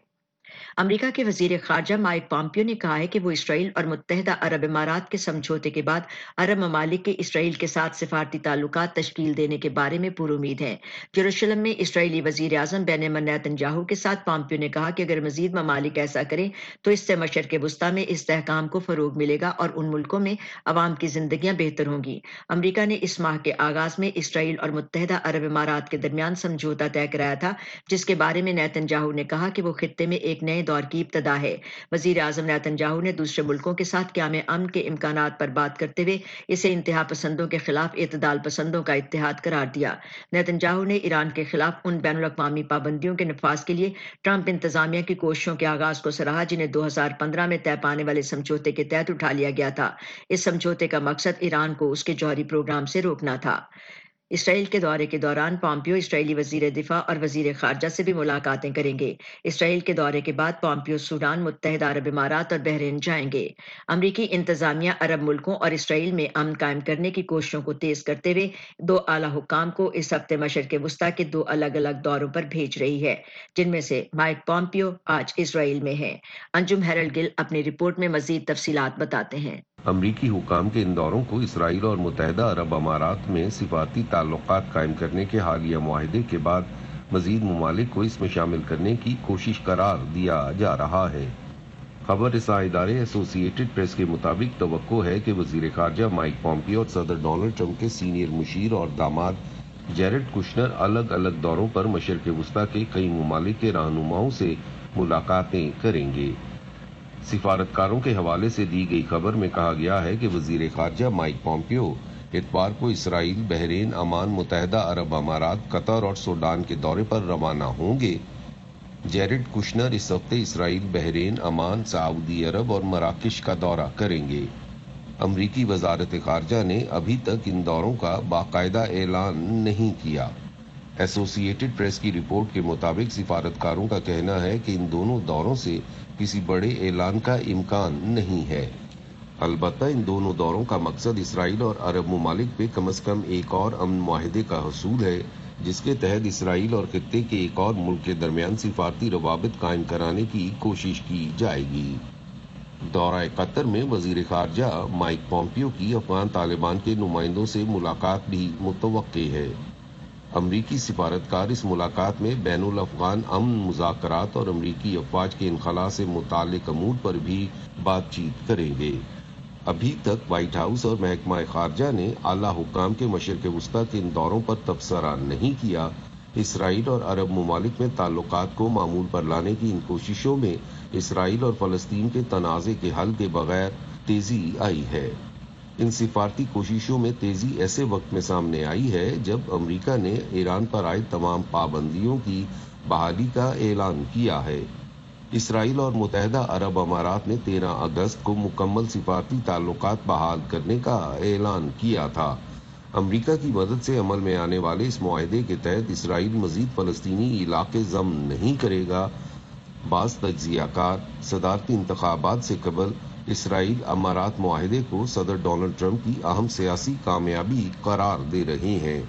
C: अमेरिका के वजीर खारजा माइक पॉम्पियो ने कहा है कि वो इसराइल और मुत्तहदा अरब इमारात के समझौते के बाद अरब ममालिक के इसराइल के साथ सिफारती ताल्लुकात तश्कील देने के बारे में पुरुमीद है। यरूशलेम में इसराइली वजीर आजम बेंजामिन नेतन्याहू के साथ पॉम्पियो ने कहा कि अगर मजीद ममालिक ऐसा करें तो इससे मशरिक़ वस्ता में इस्तेहकाम को फरोग मिलेगा और उन मुल्कों में अवाम की जिंदगियां बेहतर होंगी। अमेरिका ने इस माह के आगाज में इसराइल और मुत्तहदा अरब इमारात के दरमियान समझौता तय कराया था, जिसके बारे में नेतन्याहू ने कहा कि वो खित्ते में एक नए दौर की इब्तदा है। वजीर आजम नेतन्याहू ने दूसरे मुल्कों के साथ क़याम अमन के इम्कानात पर बात करते हुए इसे इंतहा पसंदों के खिलाफ इत्तेदाल पसंदों का इत्तेहाद करार दिया। नेतन्याहू ने ईरान के खिलाफ उन बैनुल अक़वामी पाबंदियों के नफाज के लिए ट्रंप इंतजामिया की कोशिशों के आगाज को सराहा जिन्हें दो हजार पंद्रह में तय पाने वाले समझौते के तहत उठा लिया गया था। इस समझौते का मकसद ईरान को उसके जौहरी प्रोग्राम से रोकना था। इसराइल के दौरे के दौरान पॉम्पियो इसराइली वजीर दिफा और वजीर खारजा से भी मुलाकातें करेंगे। इसराइल के दौरे के बाद पॉम्पियो सूडान, मुत्तहदा अरब इमारात और बहरीन जाएंगे। अमरीकी इंतजामिया अरब मुल्कों और इसराइल में अमन कायम करने की कोशिशों को तेज करते हुए दो आला हुक्काम को इस हफ्ते मशरिक़ वस्ता के दो अलग अलग दौरों पर भेज रही है, जिनमें से माइक पॉम्पियो आज इसराइल में है। अंजुम हेरल्ड गिल अपनी रिपोर्ट में मजीद तफसीलात बताते हैं।
Q: अमरीकी हुकाम के इन दौरों को इसराइल और मुत्तहदा अरब अमारात में सिफारती ताल्लुकात कायम करने के हालिया मुआहदे के बाद मजीद ममालिक को इसमें शामिल करने की कोशिश करार दिया जा रहा है। खबर रसा इदारे एसोसिएटेड प्रेस के मुताबिक तवक्को है कि वजीर खारजा माइक पॉम्पियो और सदर डोनाल्ड ट्रंप के सीनियर मुशीर और दामाद जेरेड कुशनर अलग अलग दौरों पर मशरिक़ वस्ता के कई ममालिक के रहनुमाओं से मुलाकातें करेंगे। सिफारतकारों के हवाले से दी गई खबर में कहा गया है कि वजीर खारजा माइक पॉम्पियो इतवार को इसराइल, बहरीन, अमान, मुत्तहदा अरब अमारात, कतर और सूडान के दौरे पर रवाना होंगे। जेरेड कुशनर इस हफ्ते इसराइल, बहरीन, अमान, सऊदी अरब और मराकश का दौरा करेंगे। अमरीकी वजारत खारजा ने अभी तक इन दौरों का बाकायदा ऐलान नहीं किया। एसोसिएटेड प्रेस की रिपोर्ट के मुताबिक सिफारतकारों का कहना है कि इन दोनों दौरों से किसी बड़े ऐलान का इम्कान नहीं है। अलबत्ता इन दोनों दौरों का मकसद इसराइल और अरब ममालिक पे कम अज कम एक और अमन मुआहदे का हसूल है, जिसके तहत इसराइल और खित्ते के एक और मुल्क के दरमियान सिफारती रवाबित कायम कराने की कोशिश की जाएगी। दौरा कतर में वजीर खारजा माइक पॉम्पियो की अफगान तालिबान के नुमाइंदों से मुलाकात भी मुतवक्के है। अमरीकी सिफारतकार इस मुलाकात में बैनुल अफगान अमन मुज़ाकरात और अमरीकी अफवाज के इनखला से मुताल्लिक अमूर पर भी बातचीत करेंगे। अभी तक व्हाइट हाउस और महकमा खारजा ने आला हुक्काम के मशरिक़ वस्ता के इन दौरों पर तबसरा नहीं किया। इसराइल और अरब ममालिक में ताल्लुकात को मामूल पर लाने की इन कोशिशों में इसराइल और फ़लस्तीन के तनाज़े के हल के बगैर तेजी आई है। इन सिफारती कोशिशों में तेजी ऐसे वक्त में सामने आई है जब अमेरिका ने ईरान पर आए तमाम पाबंदियों की बहाली का ऐलान किया है। इसराइल और मुत्तहदा अरब अमारात ने तेरह अगस्त को मुकम्मल सिफारती ताल्लुकात बहाल करने का ऐलान किया था। अमेरिका की मदद से अमल में आने वाले इस मुआहदे के तहत इसराइल मजीद फलस्तीनी इलाके ज़ब्त नहीं करेगा। बाज़ तज्ज़ियाकार सदारती इंतखाबात से कबल इसराइल अमारात मुआहदे को सदर डोनाल्ड ट्रंप की अहम सियासी कामयाबी करार दे रहे हैं।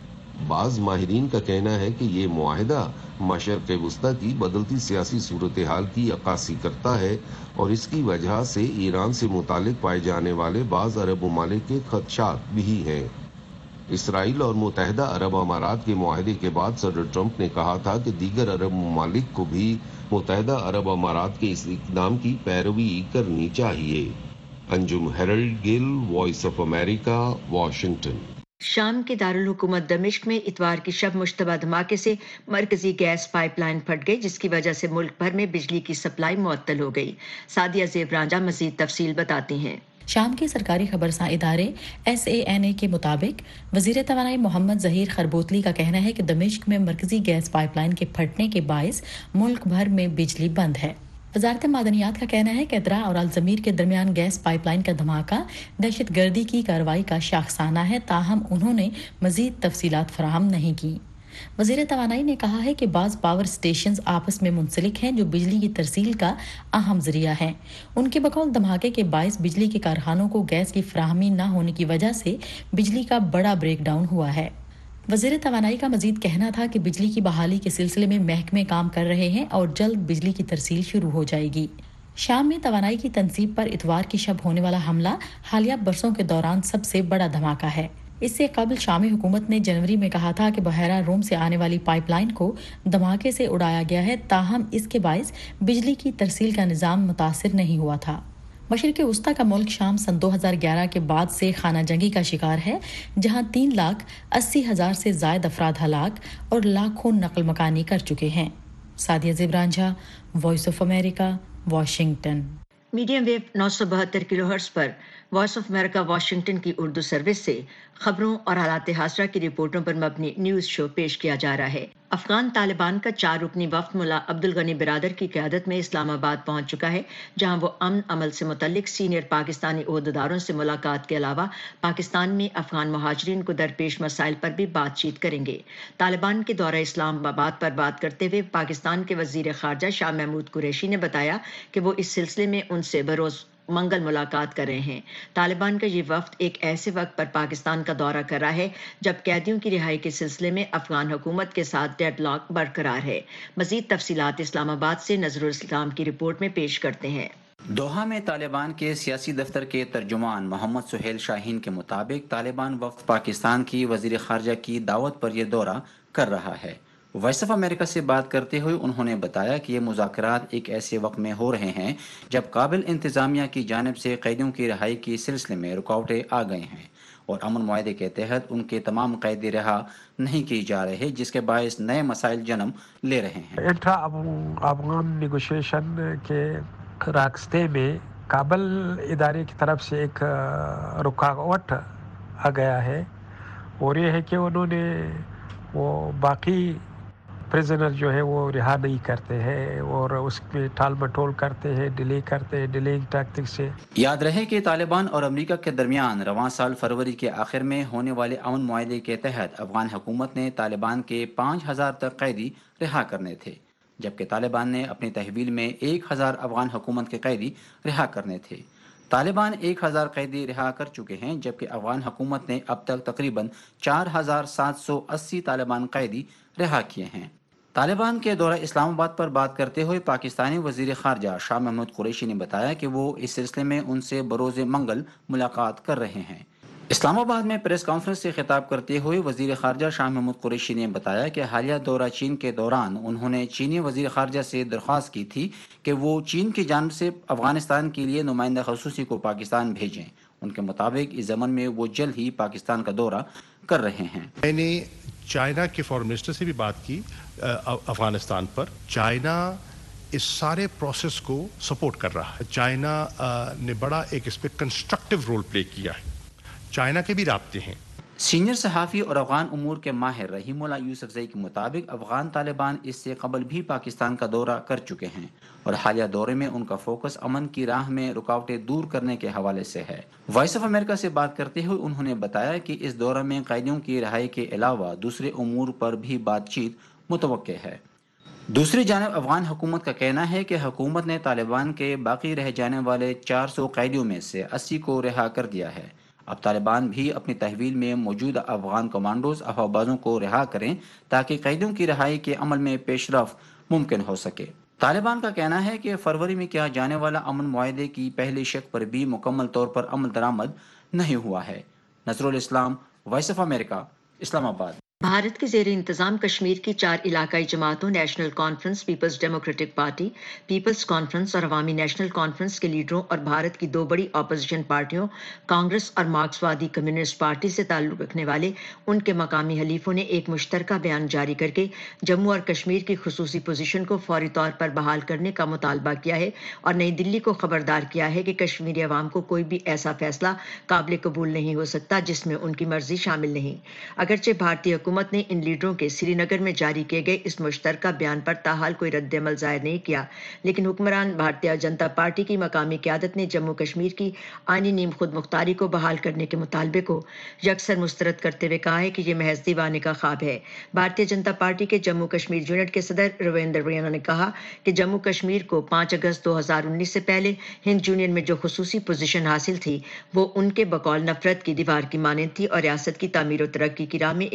Q: बाज़ माहिरीन का कहना है कि ये मुआहदा मशरिक़ वस्ता की बदलती सियासी सूरत हाल की अक्कासी करता है और इसकी वजह से ईरान से मुतालिक पाए जाने वाले बाज़ अरब ममालिक के खदशात भी हैं। इसराइल और मुत्तहदा अरब अमारात के मुआहदे के बाद सदर ट्रंप ने कहा था कि दीगर अरब ममालिक को भी मुत्तहदा अरब अमारात के इस इक़दाम की पैरवी करनी चाहिए। Anjum Harold Gill, voice of America, Washington.
C: शाम के दारुल हुकूमत दमिश्क में इतवार की शब मुश्तबा धमाके से मरकजी गैस पाइपलाइन फट गई, जिसकी वजह से मुल्क भर में बिजली की सप्लाई मुअत्तल हो गई। सादिया ज़ेब रांझा मजीद तफसील बताती हैं।
P: शाम के सरकारी खबरसां इदारे एस ए एन ए के मुताबिक वजीर तवानाई मोहम्मद जहीर खरबोतली का कहना है कि दमिश्क में मरकजी गैस पाइपलाइन के फटने के बायस मुल्क भर में बिजली बंद है। वजारत मादनियात का कहना है कि अदरा और अल-ज़मीर के दरमियान गैस पाइपलाइन का धमाका दहशत गर्दी की कार्रवाई का शाखसाना है, ताहम उन्होंने मजीद तफसीलात फराहम नहीं की। वज़ीर तवानाई ने कहा है कि बाज़ पावर स्टेशंस आपस में मुंसलिक हैं जो बिजली की तरसील का अहम जरिया है। उनके बकौल धमाके के बायस बिजली के कारखानों को गैस की फराहमी न होने की वजह से बिजली का बड़ा ब्रेक डाउन हुआ है। वज़ीर तवानाई का मजीद कहना था कि बिजली की बहाली के सिलसिले में महकमे काम कर रहे हैं और जल्द बिजली की तरसील शुरू हो जाएगी। शाम में तवानाई की तंसीब पर इतवार की शब होने वाला हमला हालिया बरसों के दौरान सबसे बड़ा धमाका है। इससे कबल शामी हुकूमत ने जनवरी में कहा था कि बहरा रोम से आने वाली पाइपलाइन को धमाके से उड़ाया गया है, ताहम इसके बायस बिजली की तरसील का निज़ाम मुतासिर नहीं हुआ था। मशरिक़ वस्ता का मुल्क शाम सन दो हज़ार ग्यारह के बाद से खाना जंगी का शिकार है, जहां तीन लाख अस्सी हजार से जायद अफराद हलाक और लाखों नकल मकानी कर चुके हैं। सादिया ज़िब्रांझा, voice of America, Washington.
C: Medium wave नौ सौ बहत्तर किलोहर्ट्ज़ पर वॉइस ऑफ अमेरिका वाशिंगटन की उर्दू सर्विस से खबरों और हालात हासरा की रिपोर्टों पर मबनी न्यूज़ शो पेश किया जा रहा है। अफगान तालिबान का चार रुकनी वफ्द मुल्ला अब्दुल गनी बिरादर की क़यादत में इस्लामाबाद पहुंच चुका है, जहां वो अमन अमल से मुतल्लिक सीनियर पाकिस्तानी ओहदेदारों से मुलाकात के अलावा पाकिस्तान में अफगान मुहाजिरीन को दरपेश मसाइल पर भी बातचीत करेंगे। तालिबान के दौरा इस्लामाबाद पर बात करते हुए पाकिस्तान के वज़ीर ख़ारजा शाह महमूद कुरैशी ने बताया कि वो इस सिलसिले में उनसे बरोज़ मंगल मुलाकात कर रहे हैं। तालिबान का ये वफ्द एक ऐसे वक्त पर पाकिस्तान का दौरा कर रहा है जब कैदियों की रिहाई के सिलसिले में अफगान हुकूमत के साथ डेडलॉक बरकरार है। मजीद तफसीलात इस्लामाबाद से नजरुल इस्लाम की रिपोर्ट में पेश करते हैं।
R: दोहा में तालिबान के सियासी दफ्तर के तर्जुमान मोहम्मद सुहेल शाहीन के मुताबिक तालिबान वफ्द पाकिस्तान की वज़ीर ख़ारजा की दावत पर यह दौरा कर रहा है। वॉइस ऑफ अमेरिका से बात करते हुए उन्होंने बताया कि ये मुज़ाकरात एक ऐसे वक्त में हो रहे हैं जब काबिल इंतज़ामिया की जानिब से कैदियों की रिहाई के सिलसिले में रुकावटें आ गए हैं और अमन मुआहदे के तहत उनके तमाम कैदी रिहा नहीं किए जा रहे, जिसके बायस नए मसाइल जन्म ले रहे हैं।
S: इंट्रा अफगान नेगोशिएशन के रास्ते में काबिल इदारे की तरफ से एक रुकावट आ गया है और ये है कि उन्होंने वो बाकी प्रिजनर जो है वो रिहा नहीं करते हैं और उसमें टाल मटोल करते हैं, डिले करते हैं, डिलेइंग टैक्टिक्स से।
R: याद रहे कि तालिबान और अमेरिका के दरमियान रवां साल फरवरी के आखिर में होने वाले अमन मुआहदे के तहत अफगान हुकूमत ने तालिबान के पाँच हजार तक कैदी रिहा करने थे, जबकि तालिबान ने अपनी तहवील में एक हजार अफगान हुकूमत के कैदी रिहा करने थे। तालिबान एक हजार कैदी रिहा कर चुके हैं, जबकि अफगान हुकूमत ने अब तक तकरीबन चार हजार सात सौ अस्सी तालिबान कैदी रिहा किए हैं। तालिबान के दौरा इस्लामाबाद पर बात करते हुए पाकिस्तानी वज़ीर ख़ारजा शाह महमूद कुरैशी ने बताया कि वो इस सिलसिले में उनसे बरोज़ मंगल मुलाकात कर रहे हैं। इस्लामाबाद में प्रेस कॉन्फ्रेंस से खिताब करते हुए वज़ीर ख़ारजा शाह महमूद कुरैशी ने बताया कि हालिया दौरा चीन के दौरान उन्होंने चीनी वज़ीर ख़ारजा से दरख्वास्त की थी कि वो चीन की जानिब से अफ़गानिस्तान के लिए नुमाइंदा ख़ुसूसी को पाकिस्तान भेजें। उनके मुताबिक इस ज़मन में वो जल्द ही पाकिस्तान का दौरा कर रहे हैं।
T: मैंने चाइना के फॉरेन मिनिस्टर से भी बात की अफ़गानिस्तान पर। चाइना इस सारे प्रोसेस को सपोर्ट कर रहा है। चाइना ने बड़ा एक इस पर कंस्ट्रक्टिव रोल प्ले किया है। चाइना के भी राब्ते हैं।
R: सीनियर सहाफ़ी और अफ़गान उमूर के माहिर रहीमुल्लाह यूसुफज़ई के मुताबिक अफ़गान तालिबान इससे कबल भी पाकिस्तान का दौरा कर चुके हैं और हालिया दौरे में उनका फोकस अमन की राह में रुकावटें दूर करने के हवाले से है। वॉइस ऑफ अमेरिका से बात करते हुए उन्होंने बताया कि इस दौरे में कैदियों की रिहाई के अलावा दूसरे उमूर पर भी बातचीत मुतवक्के है। दूसरी जानिब अफ़गान हुकूमत का कहना है कि हुकूमत ने तालिबान के बाकी रह जाने वाले चार सौ कैदियों में से अस्सी को रिहा कर दिया है। अब तालिबान भी अपनी तहवील में मौजूद अफगान कमांडोज अफवाबाजों को रिहा करें ताकि कैदियों की रिहाई के अमल में पेशरफ मुमकिन हो सके। तालिबान का कहना है कि फरवरी में किया जाने वाला अमन मुआहदे की पहली शर्त पर भी मुकम्मल तौर पर अमल दरामद नहीं हुआ है। Nazrul Islam, voice of America, Islamabad.
C: Bharat के ज़ेर इंतज़ाम कश्मीर की चार इलाकाई जमातों National Conference, Peoples Democratic Party, Peoples Conference और अवामी नेशनल कॉन्फ्रेंस के लीडरों और भारत की दो बड़ी अपोजिशन पार्टियों कांग्रेस और मार्क्सवादी कम्युनिस्ट पार्टी से ताल्लुक़ रखने वाले उनके मकामी हलीफों ने एक मुश्तरका बयान जारी करके जम्मू और कश्मीर की खुसूसी पोजीशन को फौरी तौर पर बहाल करने का मुतालबा किया है और नई दिल्ली को खबरदार किया है कि कश्मीरी अवाम को कोई भी ऐसा फैसला काबिल कबूल नहीं हो सकता जिसमें उनकी मर्जी शामिल नहीं। अगरचे भारतीय हुकूमत ने इन लीडरों के श्रीनगर में जारी किए गए इस मुश्तरका बयान पर ताहाल कोई रद्द-ए-अमल जाहिर नहीं किया, लेकिन हुक्मरान भारतीय जनता पार्टी की मकामी क़यादत ने जम्मू कश्मीर की आईनी नीम खुद मुख्तारी को बहाल करने के मुतालबे को यकसर मुस्तरद करते हुए कहा है कि यह महज दीवाने का ख्वाब है। भारतीय जनता पार्टी के जम्मू कश्मीर यूनिट के सदर रविंद्र रैना ने कहा कि जम्मू कश्मीर को पाँच अगस्त दो हजार उन्नीस से पहले हिंद यूनियन में जो खुसूसी पोजीशन हासिल थी वो उनके बकौल नफरत की दीवार की मानंद थी और रियासत की तामीर और तरक्की की राह में एक बड़ी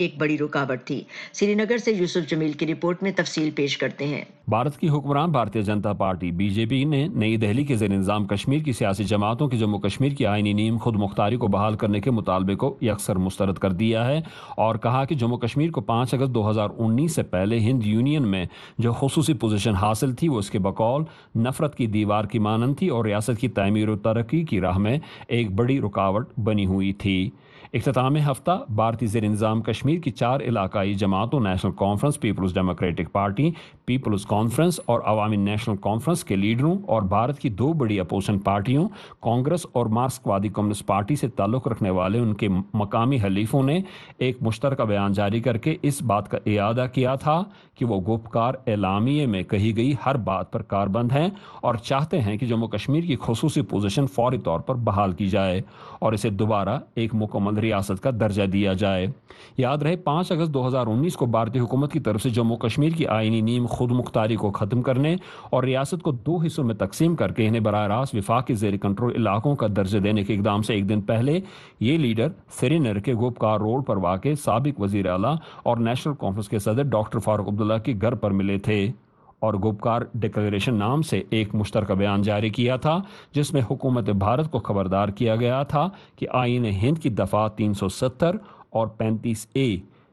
C: रुकावट थी। श्रीनगर से यूसुफ जमील की रिपोर्ट में तफसील पेश करते हैं।
U: भारत की हुक्मरान भारतीय जनता पार्टी बीजेपी ने नई दिल्ली के ज़ेर इंतज़ाम कश्मीर की सियासी जमातों की जम्मू कश्मीर की आईनी नीम खुद मुख्तारी को बहाल करने के मुतालबे को यकसर मुस्तरद कर दिया है और कहा कि जम्मू कश्मीर को पाँच अगस्त दो हज़ार उन्नीस से पहले हिंद यूनियन में जो खुसूसी पोजीशन हासिल थी वो इसके बकौल नफरत की दीवार की मानंद थी और रियासत की तमीर और तरक्की की राह में एक बड़ी रुकावट बनी हुई थी। इख्तिताम हफ्ता भारतीय ज़ेर इंतज़ाम कश्मीर की चार इलाकाई जमातों National Conference, Peoples Democratic Party, Peoples Conference और अवामी नेशनल कॉन्फ्रेंस के लीडरों और भारत की दो बड़ी अपोजिशन पार्टियों कांग्रेस और मार्क्सवादी कम्युनिस्ट पार्टी से ताल्लुक़ रखने वाले उनके मकामी हलीफों ने एक मुश्तरका बयान जारी करके इस बात का इयादा किया था कि वो गुप्तकार एलामिये में कही गई हर बात पर कारबंद हैं और चाहते हैं कि जम्मू कश्मीर की खुसूसी पोजीशन फौरी तौर पर बहाल की जाए और इसे दोबारा एक मुकम्मल रियासत का दर्जा दिया जाए। याद रहे पाँच अगस्त दो हज़ार उन्नीस को भारतीय हुकूमत की तरफ से जम्मू कश्मीर की आईनी नीम खुद मुख्तारी को ख़त्म करने और रियासत को दो हिस्सों में तकसीम करके इन्हें बराह रास्त विफाक के ज़ेर कंट्रोल इलाकों का दर्जा देने के इकदाम से एक दिन पहले ये लीडर श्रीनगर के गुप्तकार रोड पर वाक़ साबिक वज़ीर आला और नेशनल कॉन्फ्रेंस के सदर डॉक्टर फारूक अब्दुल्ला के घर पर मिले थे और गुप्तकार डिक्लेरेशन नाम से एक मुश्तरका बयान जारी किया था जिसमें हुकूमत भारत को खबरदार किया गया था कि आईन हिंद की दफ़ा तीन सौ सत्तर और पैंतीस ए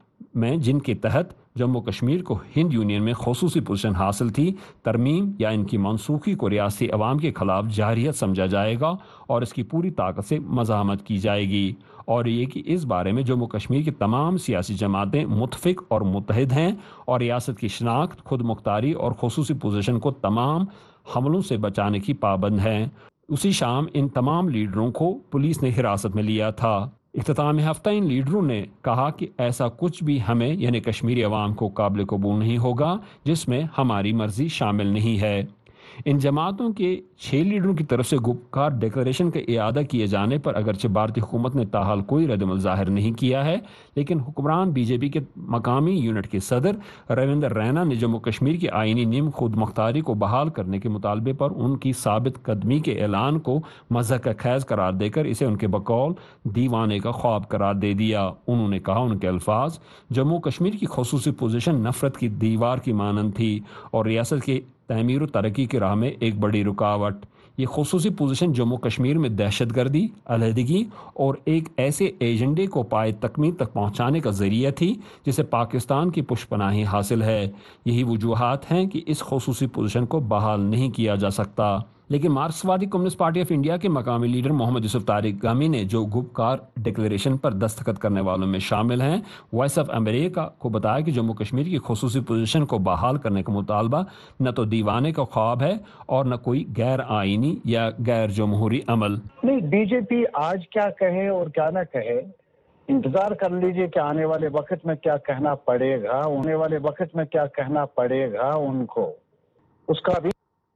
U: में जिनके तहत जम्मू कश्मीर को हिंद यूनियन में खुसूसी पोजीशन हासिल थी, तरमीम या इनकी मनसूखी को रियासती अवाम के खिलाफ जारियत समझा जाएगा और इसकी पूरी ताकत से मज़ाहमत की जाएगी और ये कि इस बारे में जम्मू कश्मीर की तमाम सियासी जमातें मुतफिक और मुत्तहिद हैं और रियासत की शनाख्त, खुद मुख्तारी और खुसूसी पोजीशन को तमाम हमलों से बचाने की पाबंद हैं। उसी शाम इन तमाम लीडरों को पुलिस ने हिरासत में लिया था। इख्तिताम हफ्ता इन लीडरों ने कहा कि ऐसा कुछ भी हमें यानी कश्मीरी अवाम को काबिल कबूल नहीं होगा जिसमें हमारी मर्जी शामिल नहीं है। इन जमातों के छः लीडरों की तरफ से गुप्तकार डिक्लेरेशन का इयादा किए जाने पर अगरचे भारतीय हुकूमत ने ताहाल कोई रद्दमल ज़ाहिर नहीं किया है, लेकिन हुक्मरान बीजेपी के मकामी यूनिट के सदर रविंदर रैना ने जम्मू कश्मीर की आईनी नीम खुद मुख्तारी को बहाल करने के मुतालबे पर उनकी साबित कदमी के ऐलान को मज़हक खैज़ करार देकर इसे उनके बकौल दीवाने का ख्वाब करार दे दिया। उन्होंने कहा, उनके अल्फाज, जम्मू कश्मीर की खुसूसी पोजीशन नफरत की दीवार की मानंद थी और रियासत के तमीर तरक्की की राह में एक बड़ी रुकावट। ये खुसूसी पोजीशन जम्मू कश्मीर में दहशतगर्दी, अलहदगी और एक ऐसे एजेंडे को पाए तकमील तक पहुंचाने का जरिया थी जिसे पाकिस्तान की पुष्पनाही हासिल है। यही वजूहात हैं कि इस खुसूसी पोजीशन को बहाल नहीं किया जा सकता। लेकिन मार्क्सवादी कम्युनिस्ट पार्टी ऑफ इंडिया के मकामी लीडर मोहम्मद यूसुफ तारिक गामी ने, जो गुप्तकार डिक्लेरेशन पर दस्तखत करने वालों में शामिल हैं, वॉइस ऑफ अमेरिका को बताया कि जम्मू कश्मीर की खुसूसी पोजीशन को बहाल करने का मुतालबा न तो दीवाने का ख्वाब है और न कोई गैर आईनी या गैर जमहूरी अमल।
V: नहीं, बीजेपी आज क्या कहे और क्या ना कहे, इंतजार कर लीजिए कि आने वाले वक्त में क्या कहना पड़ेगा, आने वाले वक्त में क्या कहना पड़ेगा उनको। उसका भी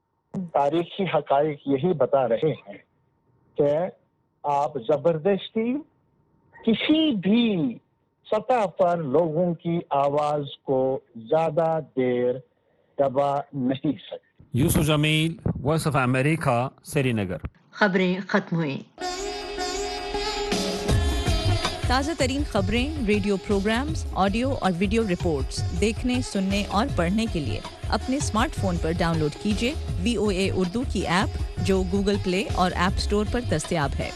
V: तारीखी हकाइक यही बता रहे हैं कि आप जबरदस्ती किसी भी सतह पर लोगों की आवाज को ज्यादा देर दबा नहीं सकते।
U: Yusuf Jamil, voice of America, Srinagar.
C: खबरें खत्म हुई।
W: ताज़ा तरीन खबरें, रेडियो प्रोग्राम्स, ऑडियो और वीडियो रिपोर्ट्स देखने, सुनने और पढ़ने के लिए अपने स्मार्टफोन पर डाउनलोड कीजिए वी ओ ए उर्दू की ऐप, जो गूगल प्ले और ऐप स्टोर पर दस्तयाब है।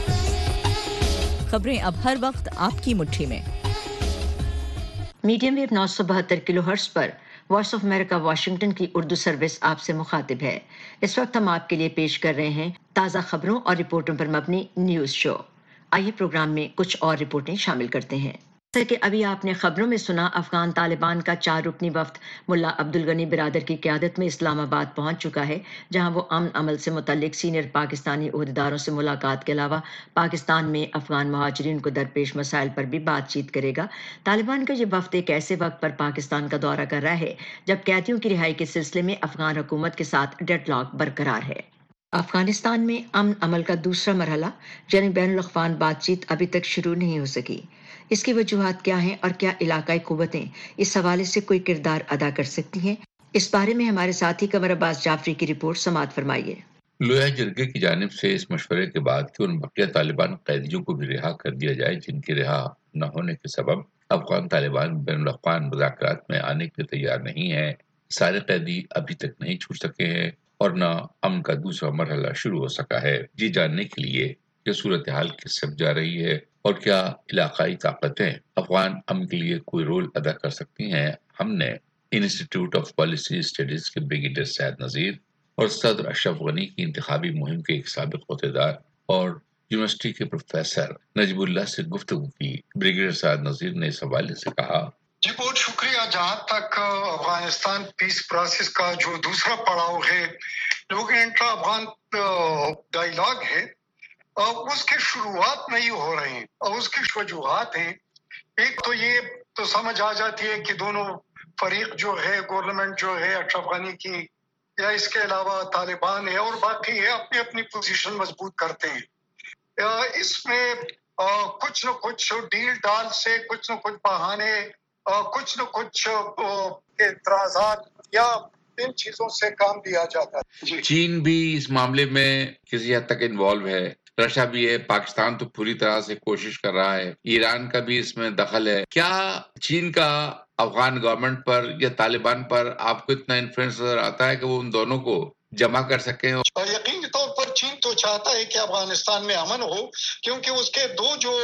W: खबरें अब हर वक्त आपकी मुट्ठी में।
C: मीडियम वेव नौ सौ बहत्तर किलो हर्ट्ज पर वॉइस ऑफ अमेरिका वाशिंगटन की उर्दू सर्विस आपसे मुखातिब है। इस वक्त हम आपके लिए पेश कर रहे हैं ताज़ा खबरों और रिपोर्टों पर मबनी न्यूज़ शो। आइए प्रोग्राम में कुछ और रिपोर्टें शामिल करते हैं। जैसे कि अभी आपने खबरों में सुना, अफगान तालिबान का चार रुकनी वफ्द मुल्ला अब्दुल गनी बिरादर की क़यादत में इस्लामाबाद पहुंच चुका है, जहां वो अमन अमल से मुतल्लिक सीनियर पाकिस्तानी ओहदेदारों से मुलाकात के अलावा पाकिस्तान में अफगान महाजरीन को दरपेश मसाइल पर भी बातचीत करेगा। तालिबान का ये वफ्द एक ऐसे वक्त पर पाकिस्तान का दौरा कर रहा है जब कैदियों की रिहाई के सिलसिले में अफगान हुकूमत के साथ डेडलॉक बरकरार है। अफगानिस्तान में अमन अमल का दूसरा मरहला यानी बैनुल अक़वामी बातचीत अभी तक शुरू नहीं हो सकी। इसकी वजूहात क्या हैं और क्या इलाकाई कुव्वतें इस हवाले से कोई किरदार अदा कर सकती हैं? इस बारे में हमारे साथी कमर अब्बास जाफरी की रिपोर्ट समाअत फरमाइए।
X: लोया जरगे की जानिब से इस मशवरे के बाद कि उन बकिया तालिबान कैदियों को भी रिहा कर दिया जाए जिनके रिहा न होने के सबब افغان طالبان بین الاقوامی مذاکرات میں آنے کے تیار نہیں ہیں، سارے قیدی ابھی تک نہیں چھوٹ سکے ہیں اور نہ امن کا دوسرا مرحلہ شروع ہو سکا ہے۔ یہ جاننے کے لیے کہ صورتحال کس سمت جا رہی ہے اور کیا علاقائی طاقتیں افغان امن کے لیے کوئی رول ادا کر سکتی ہیں، ہم نے انسٹیٹیوٹ آف پالیسی اسٹڈیز کے بریگیڈیئر سعد نذیر اور صدر اشرف غنی کی انتخابی مہم کے ایک سابق عہدیدار اور یونیورسٹی کے پروفیسر نجیب اللہ سے گفتگو کی۔ بریگیڈیئر سعد نذیر نے اس حوالے سے کہا:
A: جی بہت شکریہ۔ جہاں تک افغانستان پیس پروسیس کا جو دوسرا پڑاؤ ہے، جو کہ انٹرا افغان ڈائیلاگ ہے، اس کی شروعات نہیں ہو رہی ہیں اور اس کی وجوہات ہیں۔ ایک تو یہ تو سمجھ آ جاتی ہے کہ دونوں فریق جو ہے، گورنمنٹ جو ہے اشرف غنی کی یا اس کے علاوہ طالبان ہے اور باقی ہے، اپنی اپنی پوزیشن مضبوط کرتے ہیں۔ اس میں کچھ نہ کچھ ڈیل ڈال سے، کچھ نہ کچھ بہانے، کچھ نہ کچھ اعتراضات یا ان چیزوں سے کام لیا جاتا ہے۔ جی
X: چین بھی اس معاملے میں کسی حد تک انوالو ہے، رشیا بھی ہے، پاکستان تو پوری طرح سے کوشش کر رہا ہے، ایران کا بھی اس میں دخل ہے۔ کیا چین کا افغان گورنمنٹ پر یا طالبان پر آپ کو اتنا انفلوئنس نظر آتا ہے کہ وہ ان دونوں کو جمع کر سکیں؟
A: یقینی طور پر چین تو چاہتا ہے کہ افغانستان میں امن ہو، کیونکہ اس کے دو جو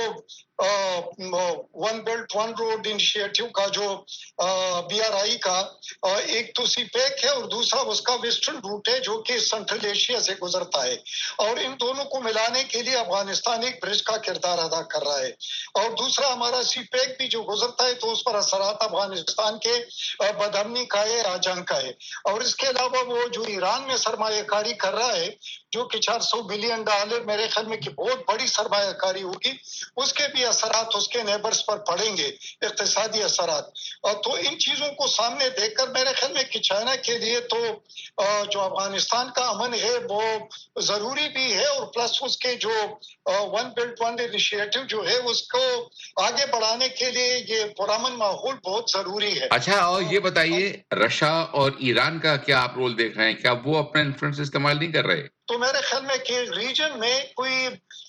A: one belt one road initiative کا جو بی آر آئی کا ایک تو سی پیک ہے اور دوسرا اس کا ویسٹرن روٹ ہے جو کہ سینٹرل ایشیا سے گزرتا ہے، اور ان دونوں کو ملانے کے لیے افغانستان ایک برج کا کردار ادا کر رہا ہے۔ اور دوسرا ہمارا سی پیک بھی جو گزرتا ہے تو اس پر اثرات افغانستان کے بدامنی کا ہے، راجنگ کا ہے، اور اس کے علاوہ وہ جو ایران میں سرمایہ کاری کر رہا ہے جو کہ چار سو بلین ڈالر میرے خیال میں کہ بہت بڑی سرمایہ کاری ہوگی، اس کے بھی اثرات اس کے نیبرز پر پڑیں گے، اقتصادی اثرات۔ تو ان چیزوں کو سامنے دیکھ کر میرے خیال میں کہ چائنا کے لیے تو جو افغانستان کا امن ہے وہ ضروری بھی ہے، اور پلس اس کے جو ون بیلٹ ون انیشیٹو جو ہے اس کو آگے بڑھانے کے لیے یہ پرامن ماحول بہت ضروری ہے۔
X: اچھا، اور یہ بتائیے رشیا اور ایران کا کیا آپ رول دیکھ رہے ہیں؟ کیا وہ اپنا انفلوئنس استعمال نہیں کر رہے؟
A: تو میرے خیال میں کہ ریجن میں کوئی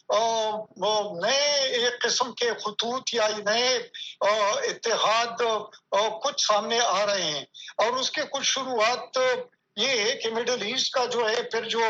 A: نئے ایک قسم کے خطوط یا نئے اتحاد کچھ سامنے آ رہے ہیں، اور اس کے کچھ شروعات یہ ہے کہ مڈل ایسٹ کا جو ہے پھر جو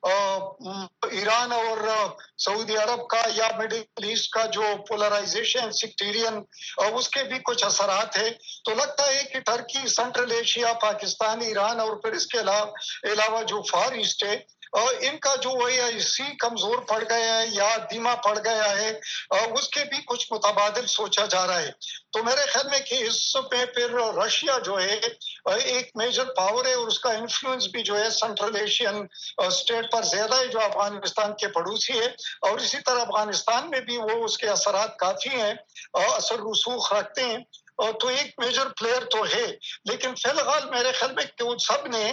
A: ایران اور سعودی عرب کا یا مڈل ایسٹ کا جو پولرائزیشن سیکٹیرین اس کے بھی کچھ اثرات ہیں۔ تو لگتا ہے کہ Turkey, central Asia, Pakistan, Iran اور پھر اس کے علاوہ جو فار ایسٹ ہے ان کا جو ہے سی کمزور پڑ گیا ہے یا دھیما پڑ گیا ہے، اس کے بھی کچھ متبادل سوچا جا رہا ہے۔ تو میرے خیال میں کہ اس میں پھر رشیا جو ہے ایک میجر پاور ہے اور اس کا انفلوئنس بھی جو ہے سینٹرل ایشین اسٹیٹ پر زیادہ ہے جو افغانستان کے پڑوسی ہے، اور اسی طرح افغانستان میں بھی وہ اس کے اثرات کافی ہیں، اثر رسوخ رکھتے ہیں، تو ایک میجر پلیئر تو ہے۔ لیکن فی الحال میرے خیال میں کہ سب نے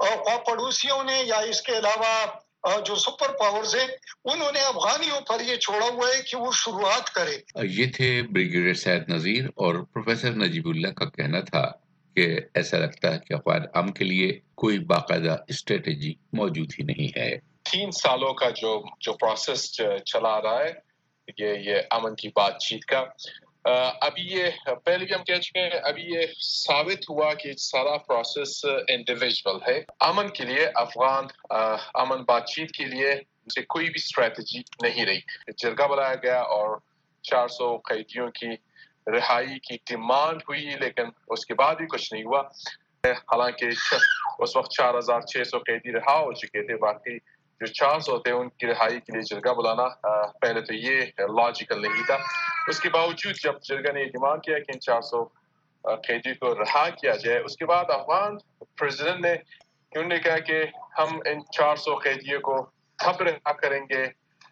A: پڑوسیوں نے یا اس کے علاوہ جو سپر پاورز ہیں انہوں نے افغانیوں پر یہ چھوڑا ہوا ہے کہ وہ شروعات کرے۔
X: یہ تھے بریگیڈیئر سعد نذیر، اور پروفیسر نجیب اللہ کا کہنا تھا کہ ایسا لگتا ہے کہ افغان امن کے لیے کوئی باقاعدہ اسٹریٹجی موجود ہی نہیں ہے۔
B: تین سالوں کا جو جو پروسیس چلا رہا ہے یہ یہ امن کی بات چیت کا، ابھی یہ پہلے بھی ہم کہہ چکے ہیں، ابھی یہ ثابت ہوا کہ سارا پروسیس انڈیویجول ہے۔ امن کے لیے، افغان امن بات چیت کے لیے سے کوئی بھی اسٹریٹجی نہیں رہی۔ جرگہ بلایا گیا اور چار سو قیدیوں کی رہائی کی ڈیمانڈ ہوئی، لیکن اس کے بعد بھی کچھ نہیں ہوا، حالانکہ اس وقت چار ہزار چھ سو قیدی رہا ہو چکے تھے، باقی جو چار سو تھے ان کی رہائی کے لیے جرگہ بلانا پہلے تو یہ لاجیکل نہیں تھا۔ اس کے باوجود جب جرگہ نے یہ ڈیمانڈ کیا کہ ان چار سو قیدی کو رہا کیا جائے، اس کے بعد افغان پریزیڈنٹ نے انہوں نے کہا کہ ہم ان چار سو قیدیوں کو تب رہا کریں گے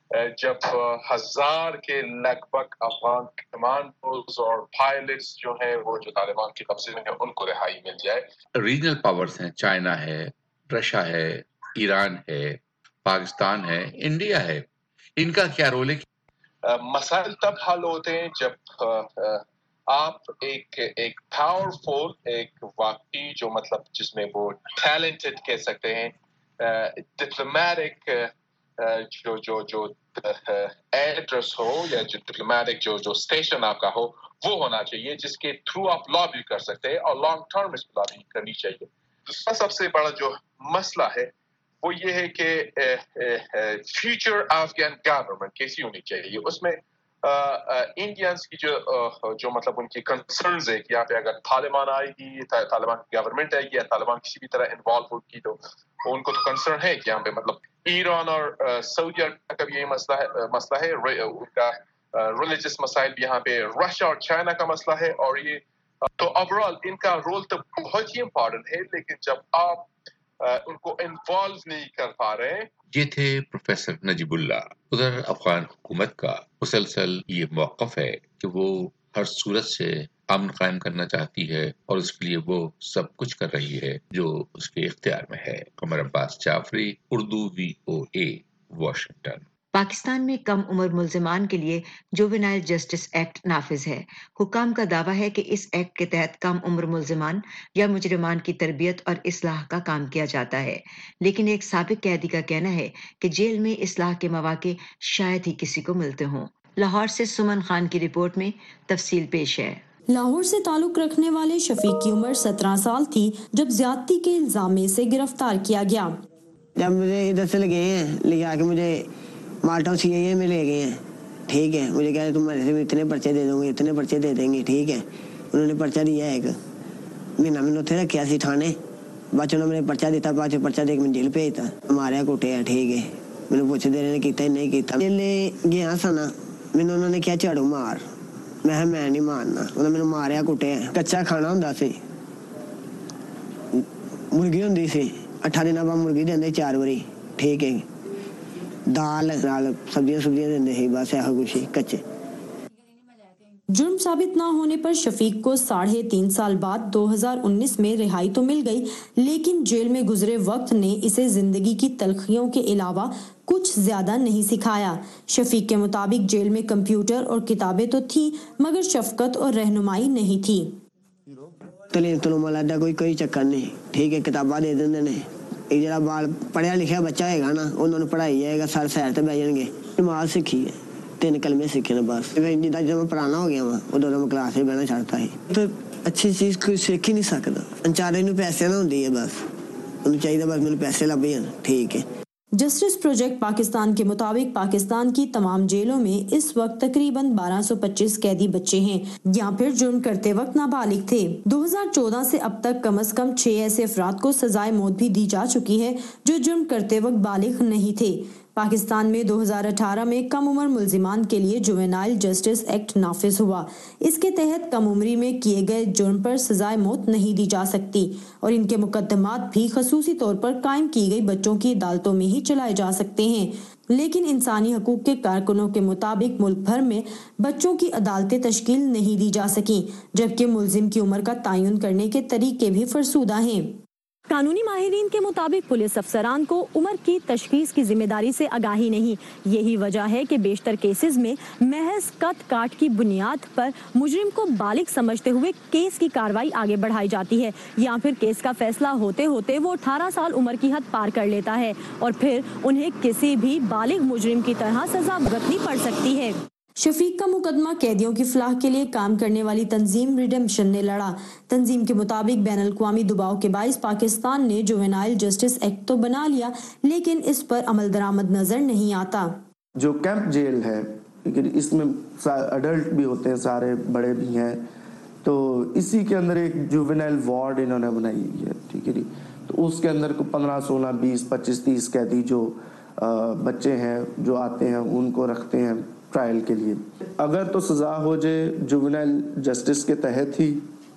B: جب ہزار کے لگ بھگ افغان کمانڈوز اور پائلٹس جو ہیں وہ جو طالبان کے قبضے میں ہیں ان کو رہائی مل جائے۔
X: ریجنل پاورز ہیں، چائنا ہے، رشیا ہے، ایران ہے، پاکستان ہے، انڈیا ہے، ان کا کیا رول ہے؟
B: مسائل تب حل ہوتے ہیں جب آپ ایک ایک پاورفل، ایک واقعی جو مطلب جس میں وہ ٹیلنٹڈ کہہ سکتے ہیں، ڈپلومیٹک जो जो जो एड्रेस हो या जो डिप्लोमेटिक जो जो स्टेशन आपका हो वो होना चाहिए जिसके थ्रू आप लॉबी कर सकते हैं और लॉन्ग टर्म इस लॉबी करनी चाहिए। दूसरा सबसे बड़ा जो मसला है वो ये है कि फ्यूचर अफगान गवर्नमेंट कैसी होनी चाहिए। उसमें इंडियंस की जो uh, जो मतलब उनकी कंसर्न्स है कि यहाँ पे अगर तालिबान आएगी, तालिबान की गवर्नमेंट आएगी या तालिबान किसी भी तरह इन्वॉल्व होगी तो उनको तो कंसर्न है कि यहाँ पे मतलब ईरान और सऊदी अरब का भी यही मसला है मसला है उनका रिलीजियस मसाइल भी यहाँ पे, रशिया और चाइना का मसला है। और ये तो ओवरऑल इनका रोल तो बहुत ही इम्पोर्टेंट है, लेकिन जब आप उनको इन्वॉल्व नहीं कर पा रहे हैं।
X: ये थे प्रोफेसर नजीबुल्ला। उधर अफगान हुकूमत का मुसलसल ये मौक़िफ़ है कि वो हर सूरत से अमन कायम करना चाहती है और उसके लिए वो सब कुछ कर रही है जो उसके इख्तियार में है। Qamar Abbas Jafri, Urdu V O A, Washington.
C: Pakistan में कम उम्र मुल्जिमान के लिए जुवेनाइल जस्टिस एक्ट नाफिज है। हुकाम का दावा है कि इस एक्ट के तहत कम उम्र मुल्जिमान या मुजरिमान की तरबियत और इस्लाह का काम किया जाता है, लेकिन एक साबिक कैदी का कहना है कि जेल में इस्लाह के मौके शायद ही किसी को मिलते हों। लाहौर से सुमन खान की रिपोर्ट में तफसील पेश है।
E: लाहौर से ताल्लुक रखने वाले शफीक की उम्र सत्रह साल थी जब ज्यादती के इल्जाम में से गिरफ्तार किया गया।
F: जब मुझे इधर से लगे हैं ले आके मुझे माल्टा सी आई ए में ले गए हैं, ठीक है। मुझे कह रहे तुम मेरे से इतने पर्चे दे दोगे, इतने पर्चे दे देंगे, ठीक है। उन्होंने पर्चा दिया एक महीना मैंने उत्थे रखा सी थाने, बाद उन्होंने मैंने पर्चा दिता, बाद पर्चा दे के मैं जेल भेजता, मारिया कुटिया, ठीक है। मैंने पूछते रहे किया नहीं किया। जेले गया सा ना मैंने उन्होंने क्या झाड़ू मार, मैं मैं नहीं मारना। उन्होंने मैंने मारिया कुटिया। कच्चा खाना होंदा सी, मुर्गी होंदी सी, अठा दिन बाद मुर्गी देंदे चार बारी, ठीक है। दाल नाल सब्जियां सब्जियां देंदे ही, बस ऐसा कुछ ही कच्चे।
E: जुर्म साबित ना होने पर शफीक को साढ़े तीन साल बाद दो हज़ार उन्नीस में रिहाई तो मिल गई, लेकिन जेल में गुजरे वक्त ने इसे जिंदगी की तलखियों के अलावा कुछ ज्यादा नहीं सिखाया। शफीक के मुताबिक जेल में कंप्यूटर और किताबें तो थी मगर शफकत और रहनुमाई नहीं थी।
F: तलीम तलूम वाला कोई कोई चक्कर नहीं, ठीक है। किताबा दे देंगे ने, एक जरा बाल पढ़िया लिखिया बच्चा है ना उन्होंने पढ़ाई जाएगा, सर सैर ते बह जाएंगे। नमाज सीखी है, तीन कलमे सीखे ने बस। जिदा जब मैं पुराना हो गया वहाँ उदों मैं क्लास में बहना छड़ता है। तो अच्छी चीज कोई सीख ही नहीं सकता। अंचारे नूं पैसे ना होंदी है, बस उन्हें चाहिए बस मैंने पैसे लभ जान, ठीक है।
E: जस्टिस प्रोजेक्ट पाकिस्तान के मुताबिक पाकिस्तान की तमाम जेलों में इस वक्त तकरीबन बारह सौ पच्चीस कैदी बच्चे हैं या फिर जुर्म करते वक्त नाबालिग थे। दो हज़ार चौदह से अब तक कम से कम छह ऐसे अफराद को सजाए मौत भी दी जा चुकी है जो जुर्म करते वक्त बालिग नहीं थे। पाकिस्तान में दो हज़ार अठारह में कम उम्र मुल्जिमान के लिए जुवेनाइल जस्टिस एक्ट नाफिज हुआ। इसके तहत कम उम्री में किए गए जुर्म पर सजाए मौत नहीं दी जा सकती और इनके मुकदमात भी खसूसी तौर पर कायम की गई बच्चों की अदालतों में ही चलाए जा सकते हैं। लेकिन इंसानी हकूक के कारकुनों के मुताबिक मुल्क भर में बच्चों की अदालतें तश्कील नहीं दी जा सकी, जबकि मुल्जिम की उम्र का तयन करने के तरीके भी फरसूदा हैं। कानूनी माहिरीन के मुताबिक पुलिस अफसरान को उम्र की तशखीस की जिम्मेदारी से आगाही नहीं। यही वजह है कि बेशतर केसेस में महज कत काट की बुनियाद पर मुजरिम को बालिग समझते हुए केस की कार्रवाई आगे बढ़ाई जाती है, या फिर केस का फैसला होते होते वो अठारह साल उम्र की हद पार कर लेता है और फिर उन्हें किसी भी बालिग मुजरिम की तरह सजा भुगतनी पड़ सकती है। शफीक का मुकदमा कैदियों की फलाह के लिए काम करने वाली तंजीम रिडेम्पशन ने लड़ा। तंजीम के मुताबिक बैन अल-अक़वामी दबाव के बाइस पाकिस्तान ने जुवेनाइल जस्टिस एक्ट तो बना लिया, लेकिन इस पर अमल दरामद नजर नहीं आता।
G: जो कैंप जेल है, लेकिन इसमें अडल्ट भी होते हैं, सारे बड़े भी हैं, तो इसी के अंदर एक जुवेनाइल वार्ड इन्होंने बनाई हुई है, ठीक है। तो उसके अंदर को पंद्रह सोलह बीस पच्चीस तीस कैदी जो आ, बच्चे हैं जो आते हैं उनको रखते हैं ट्रायल के लिए। अगर तो सज़ा हो जाए जुवेनाइल जस्टिस के तहत ही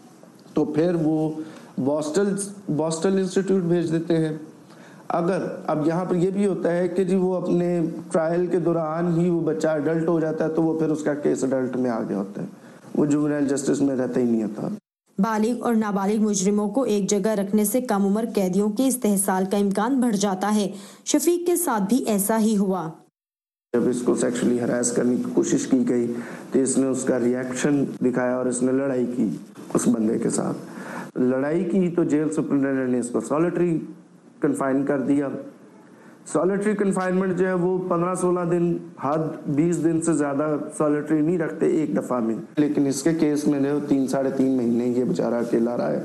G: तो फिर वो बॉस्टल बॉस्टल इंस्टीट्यूट भेज देते हैं। अगर अब यहाँ पर ये भी होता है कि जी वो अपने ट्रायल के दौरान ही वो बच्चा अडल्ट हो जाता है तो वो फिर उसका केस अडल्ट में आ गया होता है, वो जुवेनाइल जस्टिस में रहता ही नहीं होता।
E: बालिग और नाबालिग मुजरिमों को एक जगह रखने से कम उम्र कैदियों के इस्तेहसाल का इम्कान बढ़ जाता है। शफीक के साथ भी ऐसा ही हुआ।
G: जब इसको सेक्सुअली हरास करने की कोशिश की गई तो इसने उसका रिएक्शन दिखाया और इसने लड़ाई की उस बंदे के साथ। लड़ाई की तो जेल सुपरिटेंडेंट ने इसको सॉलिटरी कन्फाइन कर दिया। सॉलिटरी कन्फाइनमेंट जो है वो पंद्रह सोलह दिन, हद बीस दिन से ज़्यादा सॉलिटरी नहीं रखते एक दफ़ा में, लेकिन इसके केस में जो तीन साढ़े तीन महीने ये बेचारा अकेला रहा है,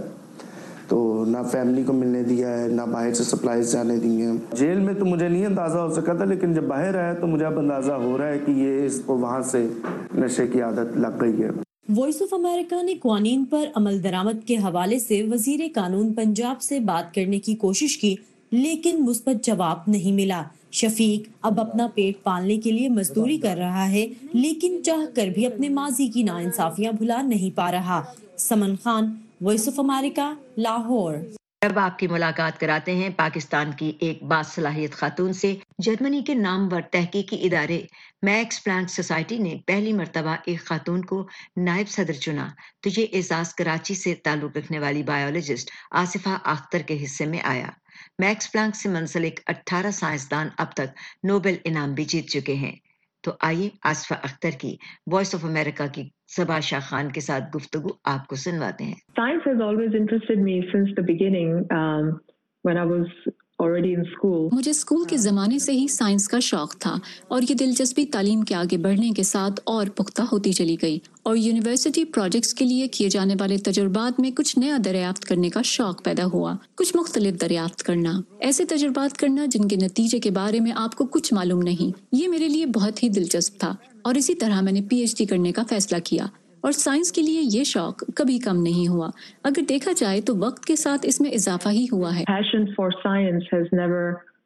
G: तो ना फैमिली को मिलने दिया है, ना बाहर से सप्लाईज जाने दिए हैं। जेल में तो मुझे नहीं अंदाज़ा हो सका था, लेकिन जब बाहर आया तो मुझे अब अंदाज़ा हो रहा है कि ये इसको वहाँ से नशे की आदत लग गई है।
E: वॉइस ऑफ अमेरिका ने क़वानीन पर अमल दरामद के हवाले से वजीर कानून पंजाब से बात करने की कोशिश की, लेकिन मुस्बत जवाब नहीं मिला। शफीक अब अपना पेट पालने के लिए मजदूरी कर रहा है, लेकिन चाह कर भी अपने माजी की नाइंसाफियां भुला नहीं पा रहा। Saman Khan, voice of America, Lahore.
C: अब आपकी मुलाकात कराते हैं पाकिस्तान की एक बासलाहियत खातून से। जर्मनी के नामवर तहकीकी इदारे मैक्स प्लांक सोसाइटी ने पहली मर्तबा एक खातून को नायब सदर चुना, तो ये एजाज कराची से ताल्लुक रखने वाली बायोलॉजिस्ट आसिफा अख्तर के हिस्से में आया। मैक्स प्लांक से मुंसलिक अठारह साइंसदान अब तक नोबेल इनाम भी जीत चुके हैं। तो आइए आसिफा अख्तर की वॉइस ऑफ अमेरिका की सबा शाह खान के साथ गुफ्तगू आपको सुनवाते हैं।
D: Science has always interested me since the beginning. Um, when I was already in school.
H: मुझे स्कूल के ज़माने से ही साइंस का शौक था और ये दिलचस्पी तालीम के आगे बढ़ने के साथ और पुख्ता होती चली गई, और यूनिवर्सिटी प्रोजेक्ट्स के लिए किए जाने वाले तजुर्बात में कुछ नया दरियाफ्त करने का शौक पैदा हुआ, कुछ मुख्तलिफ दरियाफ्त करना, ऐसे तजुर्बात करना जिनके नतीजे के बारे में आपको कुछ मालूम नहीं। ये मेरे लिए बहुत ही दिलचस्प था और इसी तरह मैंने पीएचडी करने का फैसला किया, और साइंस के लिए ये शौक कभी कम नहीं हुआ। अगर देखा जाए तो वक्त के साथ इसमें इजाफा ही हुआ है।
D: Passion for science has never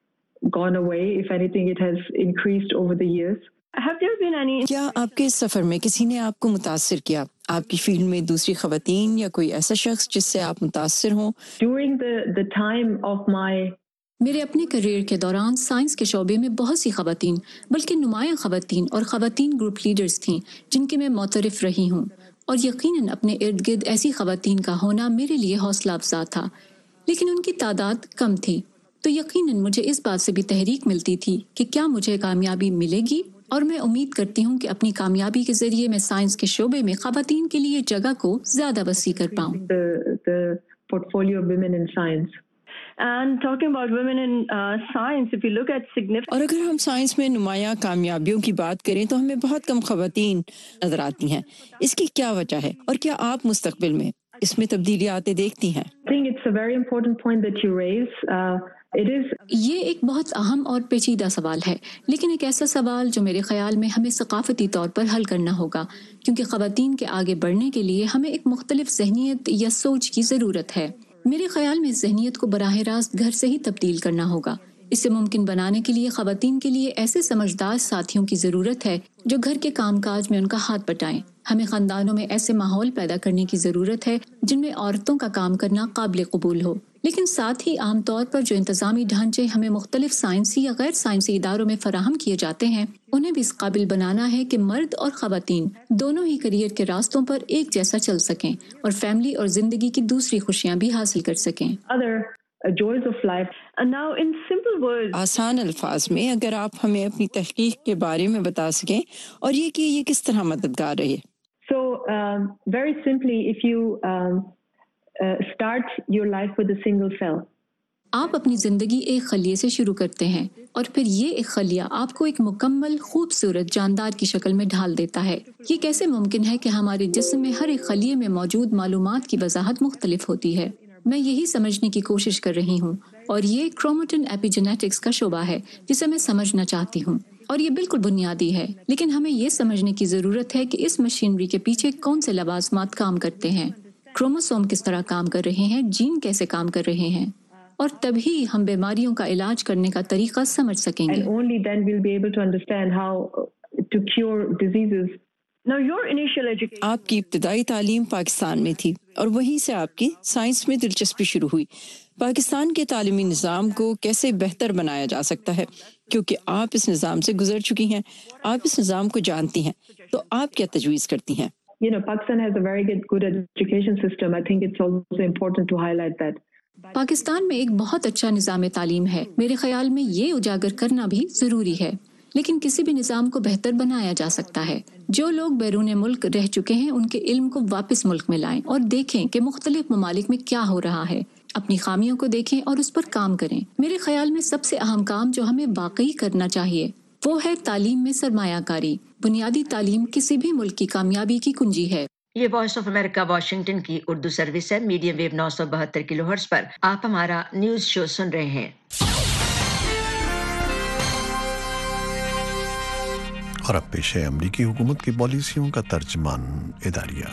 D: gone away. If anything, it has increased over the years. Have there been any?
I: क्या आपके सफर में किसी ने आपको मुतासिर किया, आपकी फील्ड में दूसरी खवातीन या कोई ऐसा शख्स जिससे आप मुतासिर हों?
D: During the the time of my
H: मेरे अपने करियर के दौरान साइंस के शोबे में बहुत सी खवातीन, बल्कि नुमाया खवातीन और खवातीन ग्रुप लीडर्स थीं जिनके मैं मोतरफ रही हूँ, और यकीनन अपने इर्द गिर्द ऐसी खवातीन का होना मेरे लिए हौसला अफजा था, लेकिन उनकी तादाद कम थी। तो यकीनन मुझे इस बात से भी तहरीक मिलती थी कि क्या मुझे कामयाबी मिलेगी, और मैं उम्मीद करती हूँ कि अपनी कामयाबी के जरिए मैं साइंस के शोबे में खवातीन के लिए जगह को ज्यादा वसी कर पाऊँ।
D: the the portfolio of women in science. And talking about women in uh, science, if you look at significant.
I: और अगर हम साइंस में नुमाया कामयाबियों की बात करें तो हमें बहुत कम खवातीन नजर आती हैं। इसकी क्या वजह है, और क्या आप मुस्तकबिल में इसमें तब्दीली आते देखती हैं?
D: I think it's a very important point that you raise. Uh, it is.
H: ये एक बहुत अहम और पेचीदा सवाल है, लेकिन एक ऐसा सवाल जो मेरे ख्याल में हमें सकाफती तौर पर हल करना होगा, क्योंकि खवातीन के आगे बढ़ने के लिए हमें एक मुख्तलिफ जहनियत या सोच की ज़रूरत है। मेरे ख्याल में जहनियत को बराह रास्त घर से ही तब्दील करना होगा। इसे मुमकिन बनाने के लिए खवातीन के लिए ऐसे समझदार साथियों की ज़रूरत है जो घर के कामकाज में उनका हाथ बटाएं। हमें ख़ानदानों में ऐसे माहौल पैदा करने की ज़रूरत है जिनमें औरतों का काम करना काबिल कबूल हो, लेकिन साथ ही आम तौर पर जो इंतज़ामी ढांचे हमें मुख्तलिफ साइंसी या गैर साइंसी इदारों में फराहम किए जाते हैं, उन्हें भी इस काबिल बनाना है कि मर्द और ख़वातीन दोनों ही करियर के रास्तों पर एक जैसा चल सकें और फैमिली और जिंदगी की दूसरी खुशियाँ भी हासिल कर सकें।
D: Joys of life. And now in simple words.
I: आसान अल्फाज में अगर आप हमें अपनी तहकीक के बारे में बता सकें और ये कि ये किस तरह मददगार रही।
D: So um, very simply, if you um, uh, start your life with a single cell.
H: आप अपनी जिंदगी एक खलिये से शुरू करते हैं और फिर ये एक खलिया आपको एक मुकम्मल खूबसूरत जानदार की शक्ल में ढाल देता है। ये कैसे मुमकिन है कि हमारे जिस्म में हर एक खलिये में मौजूद मालूमात की वजाहत मुख्तलिफ होती है? मैं यही समझने की कोशिश कर रही हूँ, और ये क्रोमेटिन एपिजेनेटिक्स का शोबा है जिसे मैं समझना चाहती हूँ, और ये बिल्कुल बुनियादी है, लेकिन हमें ये समझने की ज़रूरत है कि इस मशीनरी के पीछे कौन से लवाजमात काम करते हैं, क्रोमोसोम किस तरह काम कर रहे हैं, जीन कैसे काम कर रहे हैं, और तभी हम बीमारियों का इलाज करने का तरीका समझ सकेंगे।
D: And only then we'll be able to understand how to cure diseases. Now your initial education.
I: आपकी इब्तिदाई तालीम पाकिस्तान में थी और वहीं से आपकी साइंस में दिलचस्पी शुरू हुई। पाकिस्तान के तालीमी निज़ाम को कैसे बेहतर बनाया जा सकता है, क्योंकि आप इस निज़ाम से गुजर चुकी हैं, आप इस निज़ाम को जानती हैं, तो आप क्या तजवीज़ करती हैं?
D: You know, Pakistan has a very good good education system. I think it's also important to highlight that.
H: Pakistan में एक बहुत अच्छा निज़ाम तालीम है। मेरे ख्याल में ये उजागर करना भी ज़रूरी है, लेकिन किसी भी निज़ाम को बेहतर बनाया जा सकता है। जो लोग बैरून मुल्क रह चुके हैं उनके इल्म को वापस मुल्क में लाएं और देखें कि मुख्तलिफ ममालिक में क्या हो रहा है। اپنی خامیوں کو دیکھیں اور اس پر کام کریں۔ میرے خیال میں سب سے اہم کام جو ہمیں واقعی کرنا چاہیے وہ ہے تعلیم میں سرمایہ کاری۔ بنیادی تعلیم کسی بھی ملک کی کامیابی کی کنجی ہے۔
C: یہ وائس آف امریکہ واشنگٹن کی اردو سروس ہے۔ میڈیم ویو نو سو بہتر کلو ہرٹز پر آپ ہمارا نیوز شو سن رہے ہیں۔
J: اور اب پیش ہے امریکی حکومت کی پالیسیوں کا ترجمان اداریہ۔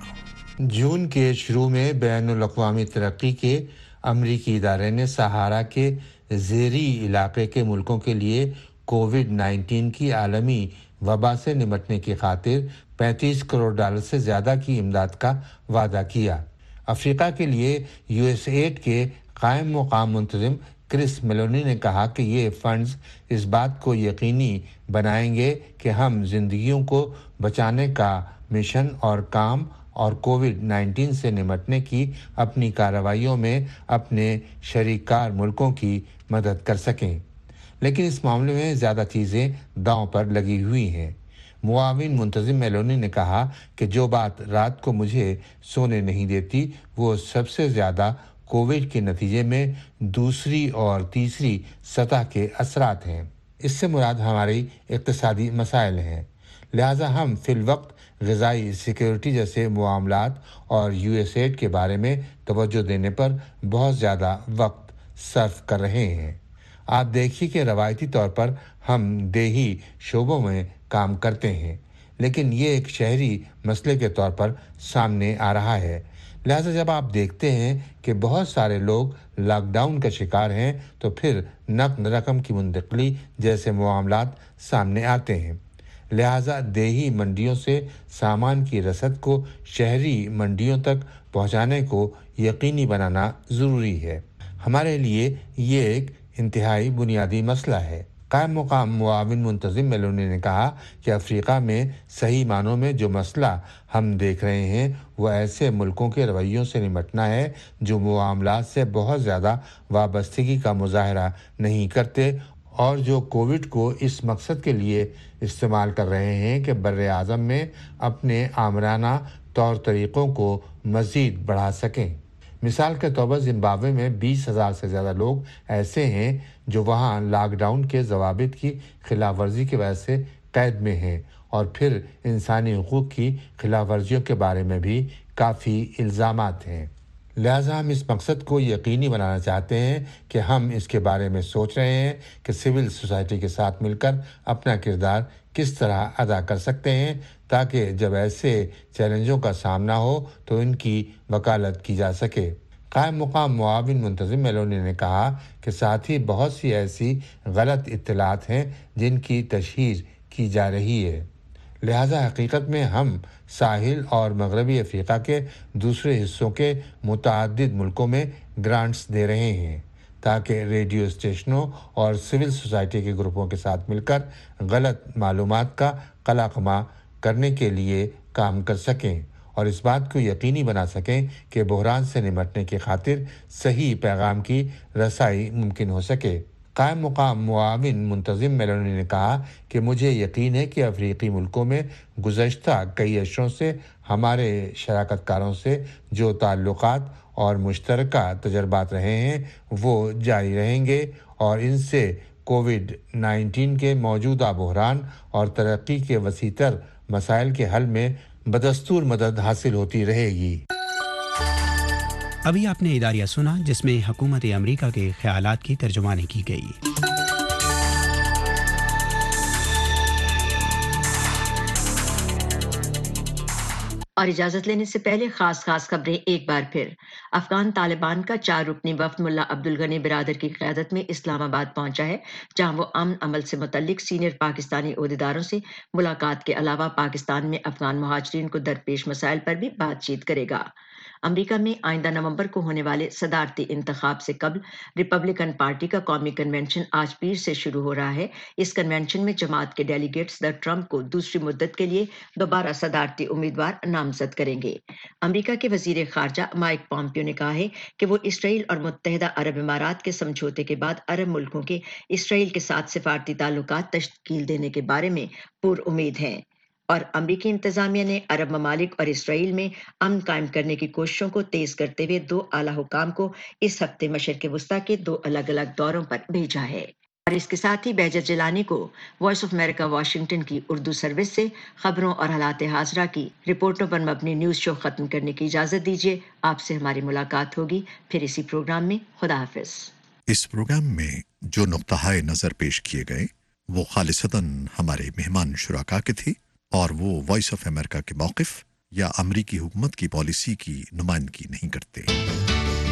L: جون کے شروع میں بین الاقوامی ترقی کے امریکی ادارے نے سہارا کے زیریں علاقے کے ملکوں کے لیے کووڈ نائنٹین کی عالمی وبا سے نمٹنے کی خاطر پینتیس کروڑ ڈالر سے زیادہ کی امداد کا وعدہ کیا۔ افریقہ کے لیے یو ایس ایڈ کے قائم مقام منتظم کرس میلونی نے کہا کہ یہ فنڈز اس بات کو یقینی بنائیں گے کہ ہم زندگیوں کو بچانے کا مشن اور کام اور کووڈ نائنٹین سے نمٹنے کی اپنی کارروائیوں میں اپنے شریک کار ملکوں کی مدد کر سکیں، لیکن اس معاملے میں زیادہ چیزیں داؤں پر لگی ہوئی ہیں۔ معاون منتظم میلونی نے کہا کہ جو بات رات کو مجھے سونے نہیں دیتی وہ سب سے زیادہ کووڈ کے نتیجے میں دوسری اور تیسری سطح کے اثرات ہیں۔ اس سے مراد ہماری اقتصادی مسائل ہیں، لہٰذا ہم فی الوقت غذائی سیکیورٹی جیسے معاملات اور یو ایس ایڈ کے بارے میں توجہ دینے پر بہت زیادہ وقت صرف کر رہے ہیں۔ آپ دیکھیے کہ روایتی طور پر ہم دیہی شعبوں میں کام کرتے ہیں، لیکن یہ ایک شہری مسئلے کے طور پر سامنے آ رہا ہے۔ لہٰذا جب آپ دیکھتے ہیں کہ بہت سارے لوگ لاک ڈاؤن کا شکار ہیں تو پھر نقد رقم کی منتقلی جیسے معاملات سامنے آتے ہیں۔ لہٰذا دیہی منڈیوں سے سامان کی رسد کو شہری منڈیوں تک پہنچانے کو یقینی بنانا ضروری ہے۔ ہمارے لیے یہ ایک انتہائی بنیادی مسئلہ ہے۔ قائم مقام معاون منتظم میلونی نے کہا کہ افریقہ میں صحیح معنوں میں جو مسئلہ ہم دیکھ رہے ہیں وہ ایسے ملکوں کے رویوں سے نمٹنا ہے جو معاملات سے بہت زیادہ وابستگی کا مظاہرہ نہیں کرتے اور جو کووڈ کو اس مقصد کے لیے استعمال کر رہے ہیں کہ بر اعظم میں اپنے آمرانہ طور طریقوں کو مزید بڑھا سکیں۔ مثال کے طور پر زمبابوے میں بیس ہزار سے زیادہ لوگ ایسے ہیں جو وہاں لاک ڈاؤن کے ضوابط کی خلاف ورزی کی وجہ سے قید میں ہیں، اور پھر انسانی حقوق کی خلاف ورزیوں کے بارے میں بھی کافی الزامات ہیں۔ لہٰذا ہم اس مقصد کو یقینی بنانا چاہتے ہیں کہ ہم اس کے بارے میں سوچ رہے ہیں کہ سول سوسائٹی کے ساتھ مل کر اپنا کردار کس طرح ادا کر سکتے ہیں تاکہ جب ایسے چیلنجوں کا سامنا ہو تو ان کی وکالت کی جا سکے۔ قائم مقام معاون منتظم میلونی نے کہا کہ ساتھ ہی بہت سی ایسی غلط اطلاعات ہیں جن کی تشہیر کی جا رہی ہے، لہذا حقیقت میں ہم ساحل اور مغربی افریقہ کے دوسرے حصوں کے متعدد ملکوں میں گرانٹس دے رہے ہیں تاکہ ریڈیو اسٹیشنوں اور سول سوسائٹی کے گروپوں کے ساتھ مل کر غلط معلومات کا قلمقہ کرنے کے لیے کام کر سکیں اور اس بات کو یقینی بنا سکیں کہ بحران سے نمٹنے کی خاطر صحیح پیغام کی رسائی ممکن ہو سکے۔ قائم مقام معاون منتظم میلونی نے کہا کہ مجھے یقین ہے کہ افریقی ملکوں میں گزشتہ کئی عشروں سے ہمارے شراکت کاروں سے جو تعلقات اور مشترکہ تجربات رہے ہیں وہ جاری رہیں گے اور ان سے کووڈ نائنٹین کے موجودہ بحران اور ترقی کے وسیع تر مسائل کے حل میں بدستور مدد حاصل ہوتی رہے گی۔
M: ابھی آپ نے اداریہ سنا جس میں حکومت امریکہ کے خیالات کی ترجمانی کی گئی۔
C: اور اجازت لینے سے پہلے خاص خاص خبریں ایک بار پھر۔ افغان طالبان کا چار رکنی وفد ملا عبدالغنی برادر کی قیادت میں اسلام آباد پہنچا ہے، جہاں وہ امن عمل سے متعلق سینئر پاکستانی عہدیداروں سے ملاقات کے علاوہ پاکستان میں افغان مہاجرین کو درپیش مسائل پر بھی بات چیت کرے گا۔ امریکہ میں آئندہ نومبر کو ہونے والے صدارتی انتخاب سے قبل ریپبلکن پارٹی کا قومی کنونشن آج پیر سے شروع ہو رہا ہے۔ اس کنونشن میں جماعت کے ڈیلیگیٹس صدر ٹرمپ کو دوسری مدت کے لیے دوبارہ صدارتی امیدوار نامزد کریں گے۔ امریکہ کے وزیر خارجہ مائک پومپیو نے کہا ہے کہ وہ اسرائیل اور متحدہ عرب امارات کے سمجھوتے کے بعد عرب ملکوں کے اسرائیل کے ساتھ سفارتی تعلقات تشکیل دینے کے بارے میں پر امید ہیں اور امریکی انتظامیہ نے عرب ممالک اور اسرائیل میں امن قائم کرنے کی کوششوں کو تیز کرتے ہوئے دو اعلیٰ حکام کو اس ہفتے مشرق وسطیٰ کے دو الگ الگ دوروں پر بھیجا ہے۔ اور اس کے ساتھ ہی بہجت جیلانی کو وائس آف امریکہ واشنگٹن کی اردو سروس سے خبروں اور حالات حاضرہ کی رپورٹوں پر مبنی نیوز شو ختم کرنے کی اجازت دیجیے۔ آپ سے ہماری ملاقات ہوگی پھر اسی پروگرام میں۔ خدا حافظ۔
J: اس پروگرام میں جو نقطہ نظر پیش کیے گئے وہ خالصتاً ہمارے مہمان شرکا کے تھے اور وہ وائس آف امریکہ کے موقف یا امریکی حکومت کی پالیسی کی نمائندگی نہیں کرتے۔